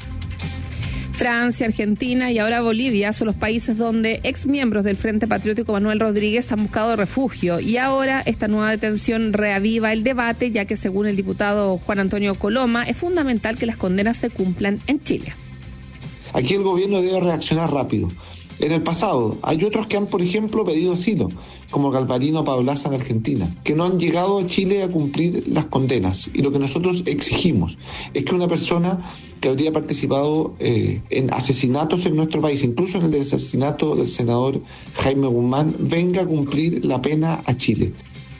Francia, Argentina y ahora Bolivia son los países donde exmiembros del Frente Patriótico Manuel Rodríguez han buscado refugio, y ahora esta nueva detención reaviva el debate, ya que según el diputado Juan Antonio Coloma es fundamental que las condenas se cumplan en Chile. Aquí el gobierno debe reaccionar rápido. En el pasado hay otros que han, por ejemplo, pedido asilo, como Galvarino Pablaza en Argentina, que no han llegado a Chile a cumplir las condenas. Y lo que nosotros exigimos es que una persona que habría participado en asesinatos en nuestro país, incluso en el del asesinato del senador Jaime Guzmán, venga a cumplir la pena a Chile.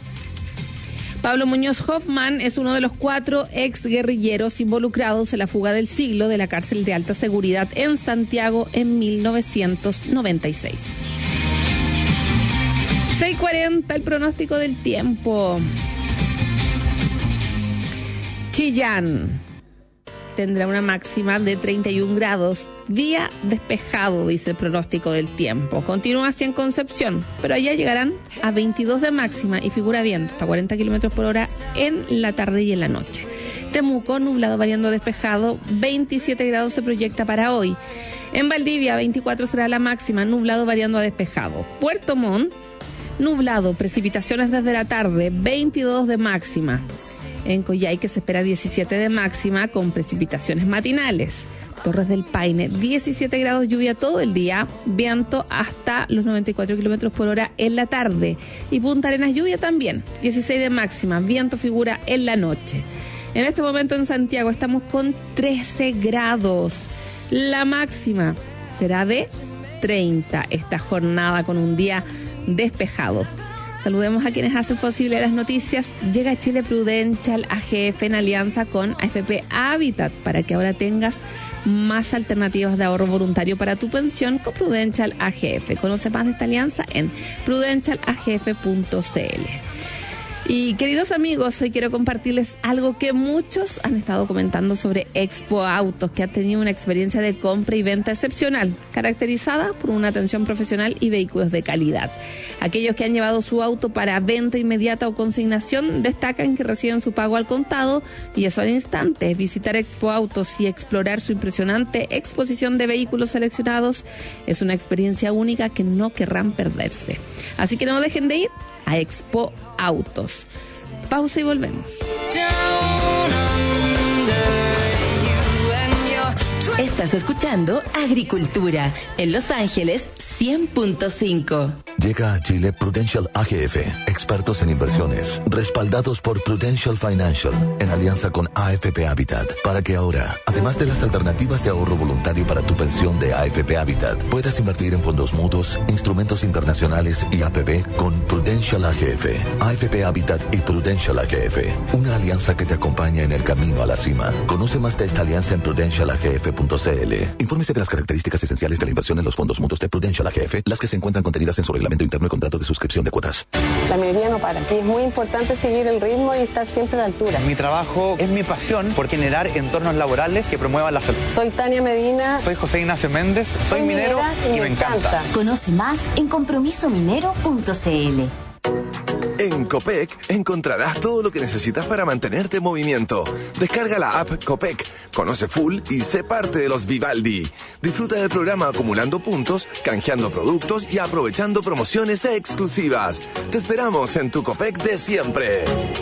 Pablo Muñoz Hoffmann es uno de los 4 exguerrilleros involucrados en la fuga del siglo de la cárcel de alta seguridad en Santiago en 1996. 6:40, el pronóstico del tiempo. Chillán tendrá una máxima de 31 grados. Día despejado, dice el pronóstico del tiempo. Continúa así en Concepción, pero allá llegarán a 22 de máxima y figura viento hasta 40 kilómetros por hora en la tarde y en la noche. Temuco, nublado variando a despejado, 27 grados se proyecta para hoy. En Valdivia, 24 será la máxima, nublado variando a despejado. Puerto Montt, nublado, precipitaciones desde la tarde, 22 de máxima. En Coyhaique se espera 17 de máxima con precipitaciones matinales. Torres del Paine, 17 grados, lluvia todo el día, viento hasta los 94 kilómetros por hora en la tarde. Y Punta Arenas, lluvia también, 16 de máxima, viento figura en la noche. En este momento en Santiago estamos con 13 grados. La máxima será de 30 esta jornada con un día despejado. Saludemos a quienes hacen posible las noticias. Llega a Chile Prudential AGF en alianza con AFP Habitat para que ahora tengas más alternativas de ahorro voluntario para tu pensión con Prudential AGF. Conoce más de esta alianza en prudentialagf.cl. Y queridos amigos, hoy quiero compartirles algo que muchos han estado comentando sobre Expo Autos, que ha tenido una experiencia de compra y venta excepcional, caracterizada por una atención profesional y vehículos de calidad. Aquellos que han llevado su auto para venta inmediata o consignación destacan que reciben su pago al contado y eso al instante. Visitar Expo Autos y explorar su impresionante exposición de vehículos seleccionados es una experiencia única que no querrán perderse. Así que no dejen de ir a Expo Autos. Pausa y volvemos. Estás escuchando Agricultura en Los Ángeles 100.5. Llega a Chile Prudential AGF, expertos en inversiones, respaldados por Prudential Financial, en alianza con AFP Habitat, para que ahora, además de las alternativas de ahorro voluntario para tu pensión de AFP Habitat, puedas invertir en fondos mutuos, instrumentos internacionales y APB con Prudential AGF, AFP Habitat y Prudential AGF, una alianza que te acompaña en el camino a la cima. Conoce más de esta alianza en prudentialagf.cl. Infórmese de las características esenciales de la inversión en los fondos mutuos de Prudential AGF, las que se encuentran contenidas en su reglamento interno y contrato de suscripción de cuotas. La minería no para. Y es muy importante seguir el ritmo y estar siempre a la altura. Mi trabajo es mi pasión por generar entornos laborales que promuevan la salud. Soy Tania Medina. Soy José Ignacio Méndez. Soy minero y me encanta. Conoce más en compromisominero.cl. En Copec encontrarás todo lo que necesitas para mantenerte en movimiento. Descarga la app Copec, conoce full y sé parte de los Vivaldi. Disfruta del programa acumulando puntos, canjeando productos y aprovechando promociones exclusivas. Te esperamos en tu Copec de siempre.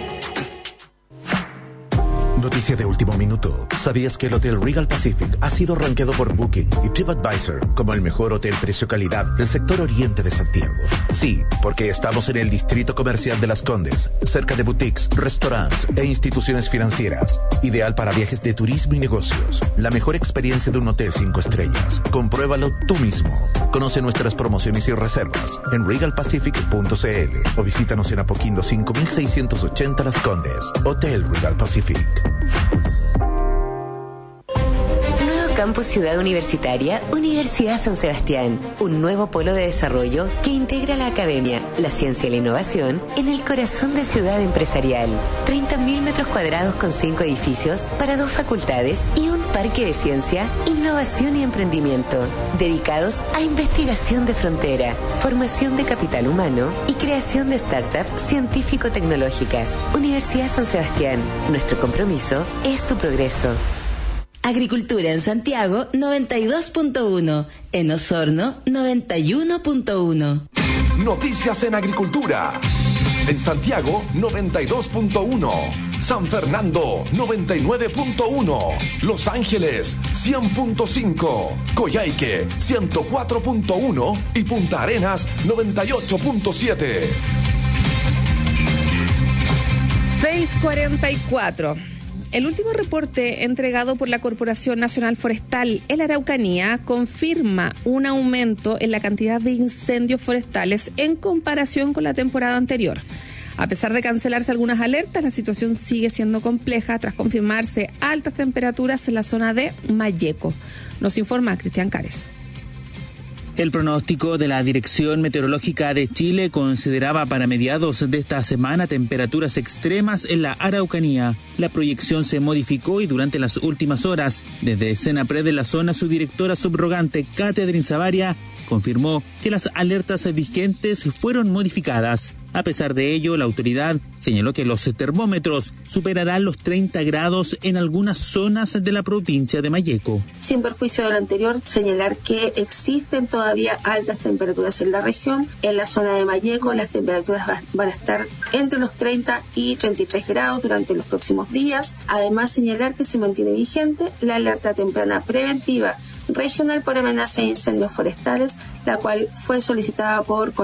Noticia de último minuto. ¿Sabías que el Hotel Regal Pacific ha sido rankeado por Booking y TripAdvisor como el mejor hotel precio-calidad del sector oriente de Santiago? Sí, porque estamos en el distrito comercial de Las Condes, cerca de boutiques, restaurantes e instituciones financieras. Ideal para viajes de turismo y negocios. La mejor experiencia de un hotel 5 estrellas. Compruébalo tú mismo. Conoce nuestras promociones y reservas en regalpacific.cl o visítanos en Apoquindo 5680 Las Condes. Hotel Regal Pacific. Campus Ciudad Universitaria, Universidad San Sebastián. Un nuevo polo de desarrollo que integra la academia, la ciencia y la innovación en el corazón de ciudad empresarial. 30.000 metros cuadrados con 5 edificios para 2 facultades y un parque de ciencia, innovación y emprendimiento. Dedicados a investigación de frontera, formación de capital humano y creación de startups científico-tecnológicas. Universidad San Sebastián. Nuestro compromiso es tu progreso. Agricultura en Santiago 92.1, en Osorno 91.1. Noticias en Agricultura. En Santiago 92.1, San Fernando 99.1, Los Ángeles 100.5, Coyhaique 104.1 y Punta Arenas 98.7. 6:44. El último reporte entregado por la Corporación Nacional Forestal en la Araucanía confirma un aumento en la cantidad de incendios forestales en comparación con la temporada anterior. A pesar de cancelarse algunas alertas, la situación sigue siendo compleja tras confirmarse altas temperaturas en la zona de Malleco. Nos informa Cristian Cárez. El pronóstico de la Dirección Meteorológica de Chile consideraba para mediados de esta semana temperaturas extremas en la Araucanía. La proyección se modificó y durante las últimas horas, desde Senapred de la zona, su directora subrogante, Catherine Savaria, confirmó que las alertas vigentes fueron modificadas. A pesar de ello, la autoridad señaló que los termómetros superarán los 30 grados en algunas zonas de la provincia de Malleco. Sin perjuicio de lo anterior, señalar que existen todavía altas temperaturas en la región. En la zona de Malleco las temperaturas van a estar entre los 30 y 33 grados durante los próximos días. Además, señalar que se mantiene vigente la alerta temprana preventiva regional por amenaza de incendios forestales, la cual fue solicitada por CONAF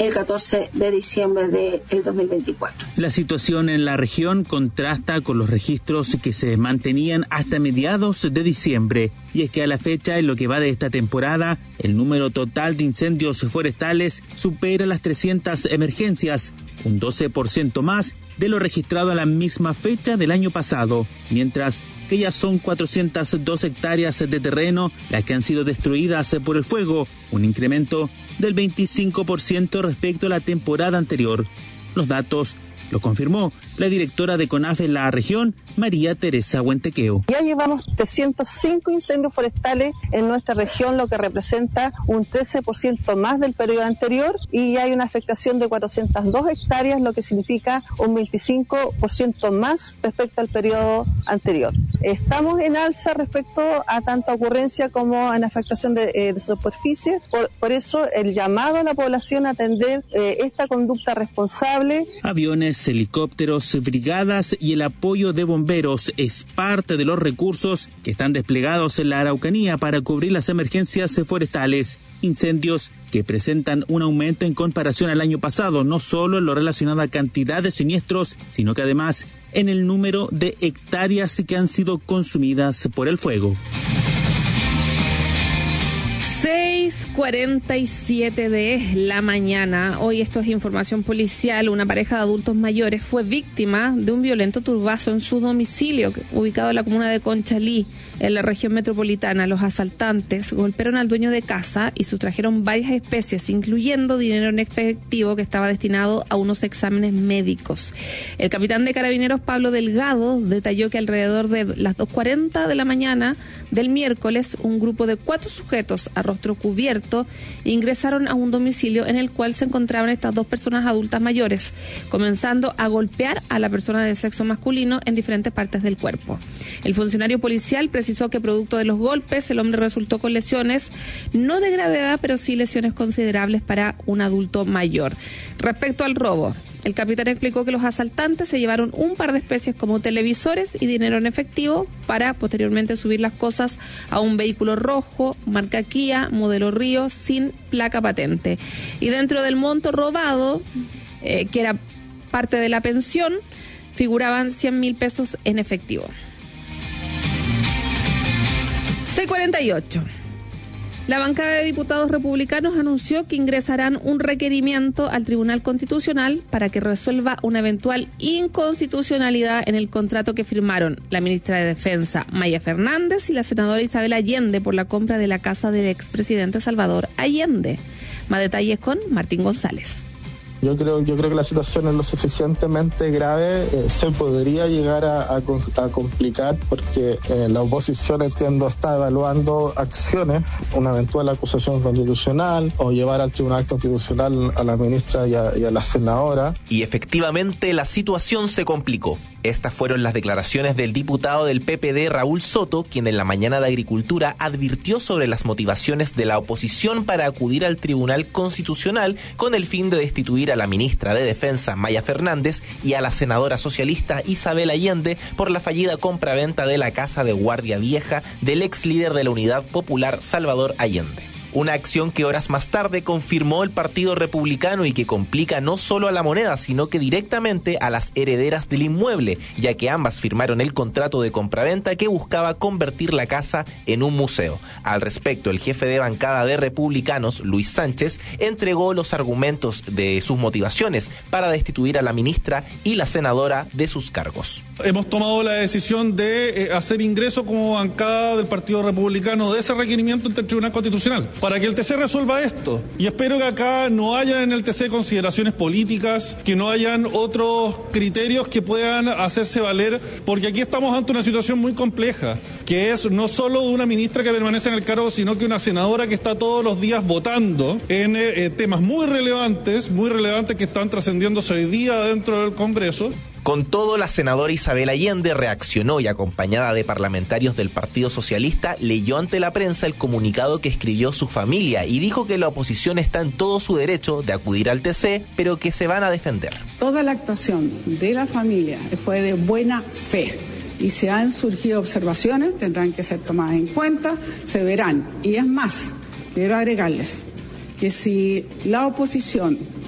el 14 de diciembre del 2024. La situación en la región contrasta con los registros que se mantenían hasta mediados de diciembre. Y es que a la fecha, en lo que va de esta temporada, el número total de incendios forestales supera las 300 emergencias, un 12% más de lo registrado a la misma fecha del año pasado, mientras que ya son 402 hectáreas de terreno las que han sido destruidas por el fuego, un incremento del 25% respecto a la temporada anterior. Los datos lo confirmó la directora de CONAF en la región, María Teresa Huentequeo. Ya llevamos 305 incendios forestales en nuestra región, lo que representa un 13% más del periodo anterior, y hay una afectación de 402 hectáreas, lo que significa un 25% más respecto al periodo anterior. Estamos en alza respecto a tanta ocurrencia como en afectación de superficie, por eso el llamado a la población a atender esta conducta responsable. Aviones, helicópteros, brigadas y el apoyo de bomberos es parte de los recursos que están desplegados en la Araucanía para cubrir las emergencias forestales. Incendios que presentan un aumento en comparación al año pasado, no solo en lo relacionado a cantidad de siniestros, sino que además en el número de hectáreas que han sido consumidas por el fuego. 6:47 de la mañana. Hoy esto es información policial. Una pareja de adultos mayores fue víctima de un violento turbazo en su domicilio, ubicado en la comuna de Conchalí, en la región metropolitana. Los asaltantes golpearon al dueño de casa y sustrajeron varias especies, incluyendo dinero en efectivo que estaba destinado a unos exámenes médicos. El capitán de Carabineros, Pablo Delgado, detalló que alrededor de las 2:40 de la mañana del miércoles, un grupo de 4 sujetos a rostro cubierto ingresaron a un domicilio en el cual se encontraban estas 2 personas adultas mayores, comenzando a golpear a la persona de sexo masculino en diferentes partes del cuerpo. El funcionario policial precisó que producto de los golpes el hombre resultó con lesiones, no de gravedad, pero sí lesiones considerables para un adulto mayor. Respecto al robo, el capitán explicó que los asaltantes se llevaron un par de especies como televisores y dinero en efectivo para posteriormente subir las cosas a un vehículo rojo, marca Kia, modelo Río, sin placa patente. Y dentro del monto robado, que era parte de la pensión, figuraban 100.000 pesos en efectivo. 6:48. La bancada de diputados republicanos anunció que ingresarán un requerimiento al Tribunal Constitucional para que resuelva una eventual inconstitucionalidad en el contrato que firmaron la ministra de Defensa, Maya Fernández, y la senadora Isabel Allende por la compra de la casa del expresidente Salvador Allende. Más detalles con Martín González. Yo creo que la situación es lo suficientemente grave, se podría llegar a complicar porque la oposición, entiendo, está evaluando acciones, una eventual acusación constitucional o llevar al Tribunal Constitucional a la ministra y a la senadora. Y efectivamente la situación se complicó. Estas fueron las declaraciones del diputado del PPD, Raúl Soto, quien en la mañana de Agricultura advirtió sobre las motivaciones de la oposición para acudir al Tribunal Constitucional con el fin de destituir a la ministra de Defensa, Maya Fernández, y a la senadora socialista Isabel Allende por la fallida compraventa de la casa de Guardia Vieja del ex líder de la Unidad Popular, Salvador Allende. Una acción que horas más tarde confirmó el Partido Republicano y que complica no solo a la moneda, sino que directamente a las herederas del inmueble, ya que ambas firmaron el contrato de compraventa que buscaba convertir la casa en un museo. Al respecto, el jefe de bancada de Republicanos, Luis Sánchez, entregó los argumentos de sus motivaciones para destituir a la ministra y la senadora de sus cargos. Hemos tomado la decisión de hacer ingreso como bancada del Partido Republicano de ese requerimiento ante el Tribunal Constitucional, para que el TC resuelva esto. Y espero que acá no haya en el TC consideraciones políticas, que no hayan otros criterios que puedan hacerse valer, porque aquí estamos ante una situación muy compleja, que es no solo de una ministra que permanece en el cargo, sino que una senadora que está todos los días votando en temas muy relevantes que están trascendiéndose hoy día dentro del Congreso. Con todo, la senadora Isabel Allende reaccionó y, acompañada de parlamentarios del Partido Socialista, leyó ante la prensa el comunicado que escribió su familia y dijo que la oposición está en todo su derecho de acudir al TC, pero que se van a defender. Toda la actuación de la familia fue de buena fe y si han surgido observaciones tendrán que ser tomadas en cuenta, se verán. Y es más, quiero agregarles que si la oposición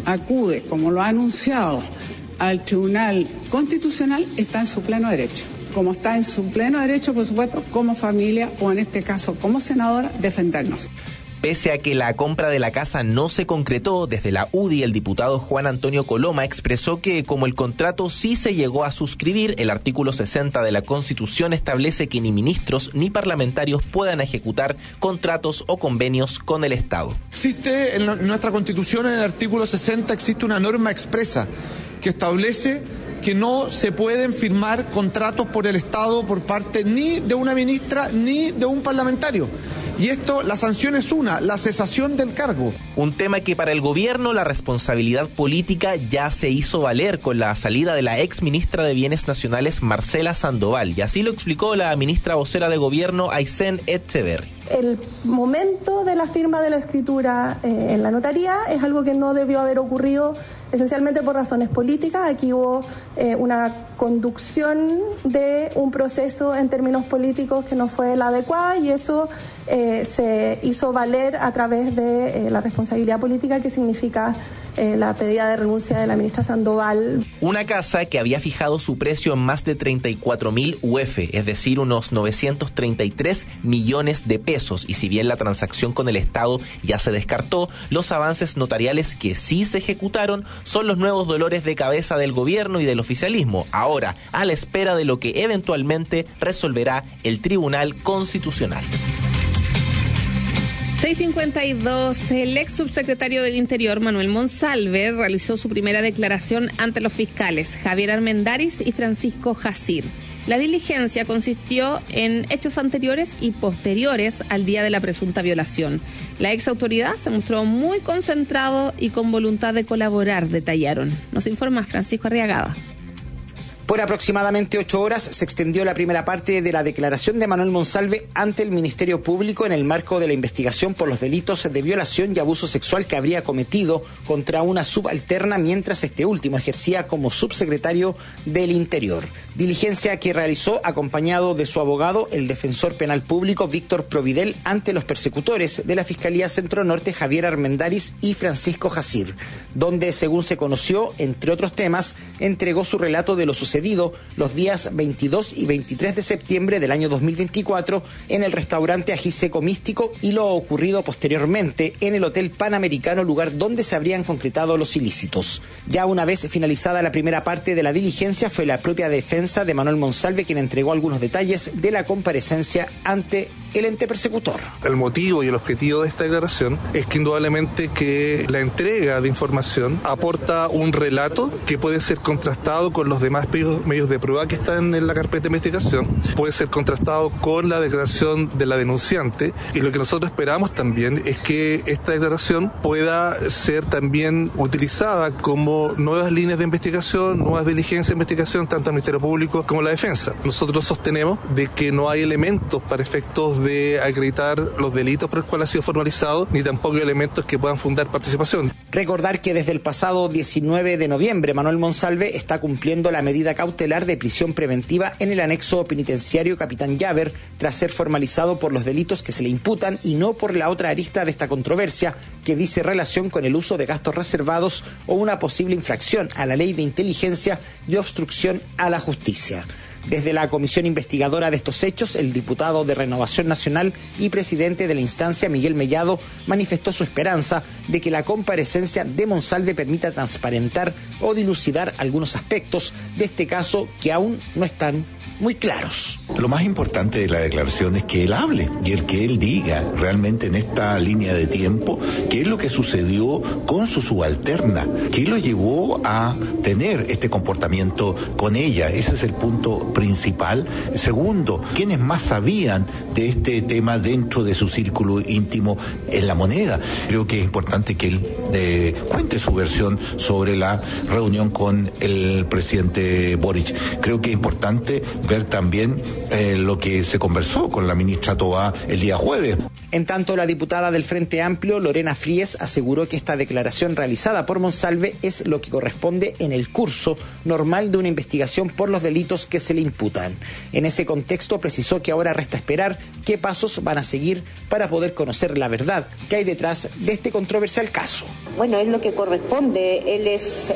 acude, como lo ha anunciado, al Tribunal Constitucional, está en su pleno derecho. Como está en su pleno derecho, por supuesto, como familia o en este caso como senadora, defendernos. Pese a que la compra de la casa no se concretó, desde la UDI el diputado Juan Antonio Coloma expresó que como el contrato sí se llegó a suscribir, el artículo 60 de la Constitución establece que ni ministros ni parlamentarios puedan ejecutar contratos o convenios con el Estado. Existe en nuestra Constitución, en el artículo 60, existe una norma expresa que establece que no se pueden firmar contratos por el Estado por parte ni de una ministra ni de un parlamentario. Y esto, la sanción es la cesación del cargo. Un tema que para el gobierno la responsabilidad política ya se hizo valer con la salida de la ex ministra de Bienes Nacionales, Marcela Sandoval. Y así lo explicó la ministra vocera de gobierno, Aysén Etcheverry. El momento de la firma de la escritura en la notaría es algo que no debió haber ocurrido esencialmente por razones políticas. Aquí hubo una conducción de un proceso en términos políticos que no fue la adecuada y eso se hizo valer a través de la responsabilidad política que significa la pedida de renuncia de la ministra Sandoval. Una casa que había fijado su precio en más de 34.000 UF, es decir, unos 933 millones de pesos. Y si bien la transacción con el Estado ya se descartó, los avances notariales que sí se ejecutaron son los nuevos dolores de cabeza del gobierno y del oficialismo. Ahora, a la espera de lo que eventualmente resolverá el Tribunal Constitucional. 6:52, el ex subsecretario del Interior, Manuel Monsalve, realizó su primera declaración ante los fiscales Javier Armendáriz y Francisco Jacir. La diligencia consistió en hechos anteriores y posteriores al día de la presunta violación. La ex autoridad se mostró muy concentrado y con voluntad de colaborar, detallaron. Nos informa Francisco Arriagada. Por aproximadamente 8 horas se extendió la primera parte de la declaración de Manuel Monsalve ante el Ministerio Público en el marco de la investigación por los delitos de violación y abuso sexual que habría cometido contra una subalterna mientras este último ejercía como subsecretario del Interior. Diligencia que realizó acompañado de su abogado, el defensor penal público Víctor Providel, ante los persecutores de la Fiscalía Centro Norte, Javier Armendáriz y Francisco Jacir, donde, según se conoció, entre otros temas, entregó su relato de lo sucedido los días 22 y 23 de septiembre del año 2024 en el restaurante Ají Seco Místico y lo ocurrido posteriormente en el Hotel Panamericano, lugar donde se habrían concretado los ilícitos. Ya una vez finalizada la primera parte de la diligencia, fue la propia defensa de Manuel Monsalve quien entregó algunos detalles de la comparecencia ante el ente persecutor. El motivo y el objetivo de esta declaración es que indudablemente que la entrega de información aporta un relato que puede ser contrastado con los demás medios de prueba que están en la carpeta de investigación, puede ser contrastado con la declaración de la denunciante, y lo que nosotros esperamos también es que esta declaración pueda ser también utilizada como nuevas líneas de investigación, nuevas diligencias de investigación, tanto al Ministerio Público como a la defensa. Nosotros sostenemos de que no hay elementos para efectos de acreditar los delitos por los cuales ha sido formalizado, ni tampoco elementos que puedan fundar participación. Recordar que desde el pasado 19 de noviembre Manuel Monsalve está cumpliendo la medida cautelar de prisión preventiva en el anexo penitenciario Capitán Llaver, tras ser formalizado por los delitos que se le imputan y no por la otra arista de esta controversia, que dice relación con el uso de gastos reservados o una posible infracción a la ley de inteligencia y obstrucción a la justicia. Desde la comisión investigadora de estos hechos, el diputado de Renovación Nacional y presidente de la instancia, Miguel Mellado, manifestó su esperanza de que la comparecencia de Monsalve permita transparentar o dilucidar algunos aspectos de este caso que aún no están muy claros. Lo más importante de la declaración es que él hable y el que él diga realmente en esta línea de tiempo qué es lo que sucedió con su subalterna, qué lo llevó a tener este comportamiento con ella. Ese es el punto principal. Segundo, ¿quiénes más sabían de este tema dentro de su círculo íntimo en La Moneda? Creo que es importante que él cuente su versión sobre la reunión con el presidente Boric. Creo que es importante ver también lo que se conversó con la ministra Toá el día jueves. En tanto, la diputada del Frente Amplio, Lorena Fries, aseguró que esta declaración realizada por Monsalve es lo que corresponde en el curso normal de una investigación por los delitos que se le imputan. En ese contexto precisó que ahora resta esperar qué pasos van a seguir para poder conocer la verdad que hay detrás de este controversial caso. Bueno, es lo que corresponde. Él es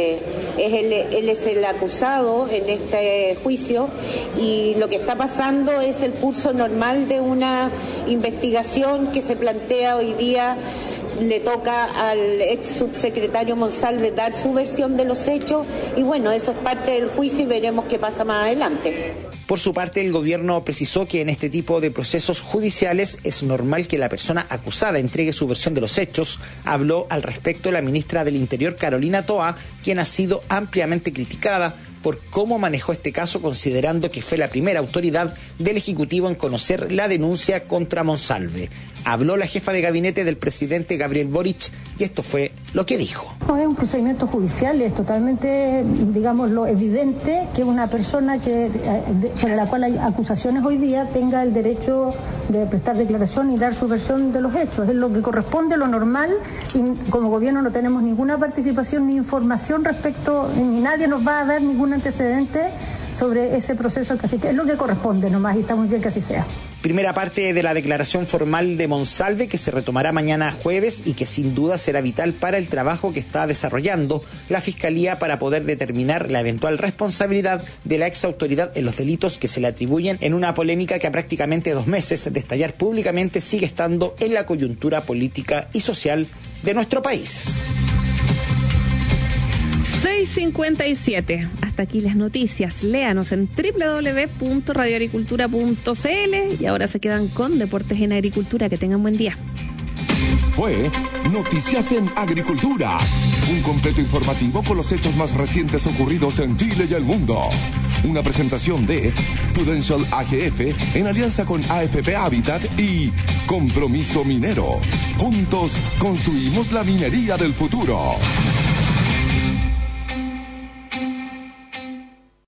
el acusado en este juicio y lo que está pasando es el curso normal de una investigación que se plantea hoy día. Le toca al ex subsecretario Monsalve dar su versión de los hechos y bueno, eso es parte del juicio y veremos qué pasa más adelante. Por su parte, el gobierno precisó que en este tipo de procesos judiciales es normal que la persona acusada entregue su versión de los hechos. Habló al respecto la ministra del Interior, Carolina Toa, quien ha sido ampliamente criticada por cómo manejó este caso, considerando que fue la primera autoridad del Ejecutivo en conocer la denuncia contra Monsalve. Habló la jefa de gabinete del presidente Gabriel Boric y esto fue lo que dijo. No es un procedimiento judicial, es totalmente, digamos, lo evidente que una persona sobre la cual hay acusaciones hoy día tenga el derecho de prestar declaración y dar su versión de los hechos. Es lo que corresponde, lo normal, y como gobierno no tenemos ninguna participación ni información respecto, ni nadie nos va a dar ningún antecedente sobre ese proceso, así que es lo que corresponde nomás y está muy bien que así sea. Primera parte de la declaración formal de Monsalve que se retomará mañana jueves y que sin duda será vital para el trabajo que está desarrollando la Fiscalía para poder determinar la eventual responsabilidad de la exautoridad en los delitos que se le atribuyen en una polémica que a prácticamente 2 meses de estallar públicamente sigue estando en la coyuntura política y social de nuestro país. 6:57. Hasta aquí las noticias. Léanos en www.radioagricultura.cl y ahora se quedan con Deportes en Agricultura. Que tengan buen día. Fue Noticias en Agricultura, un completo informativo con los hechos más recientes ocurridos en Chile y el mundo. Una presentación de Prudential AGF en alianza con AFP Habitat y Compromiso Minero. Juntos construimos la minería del futuro.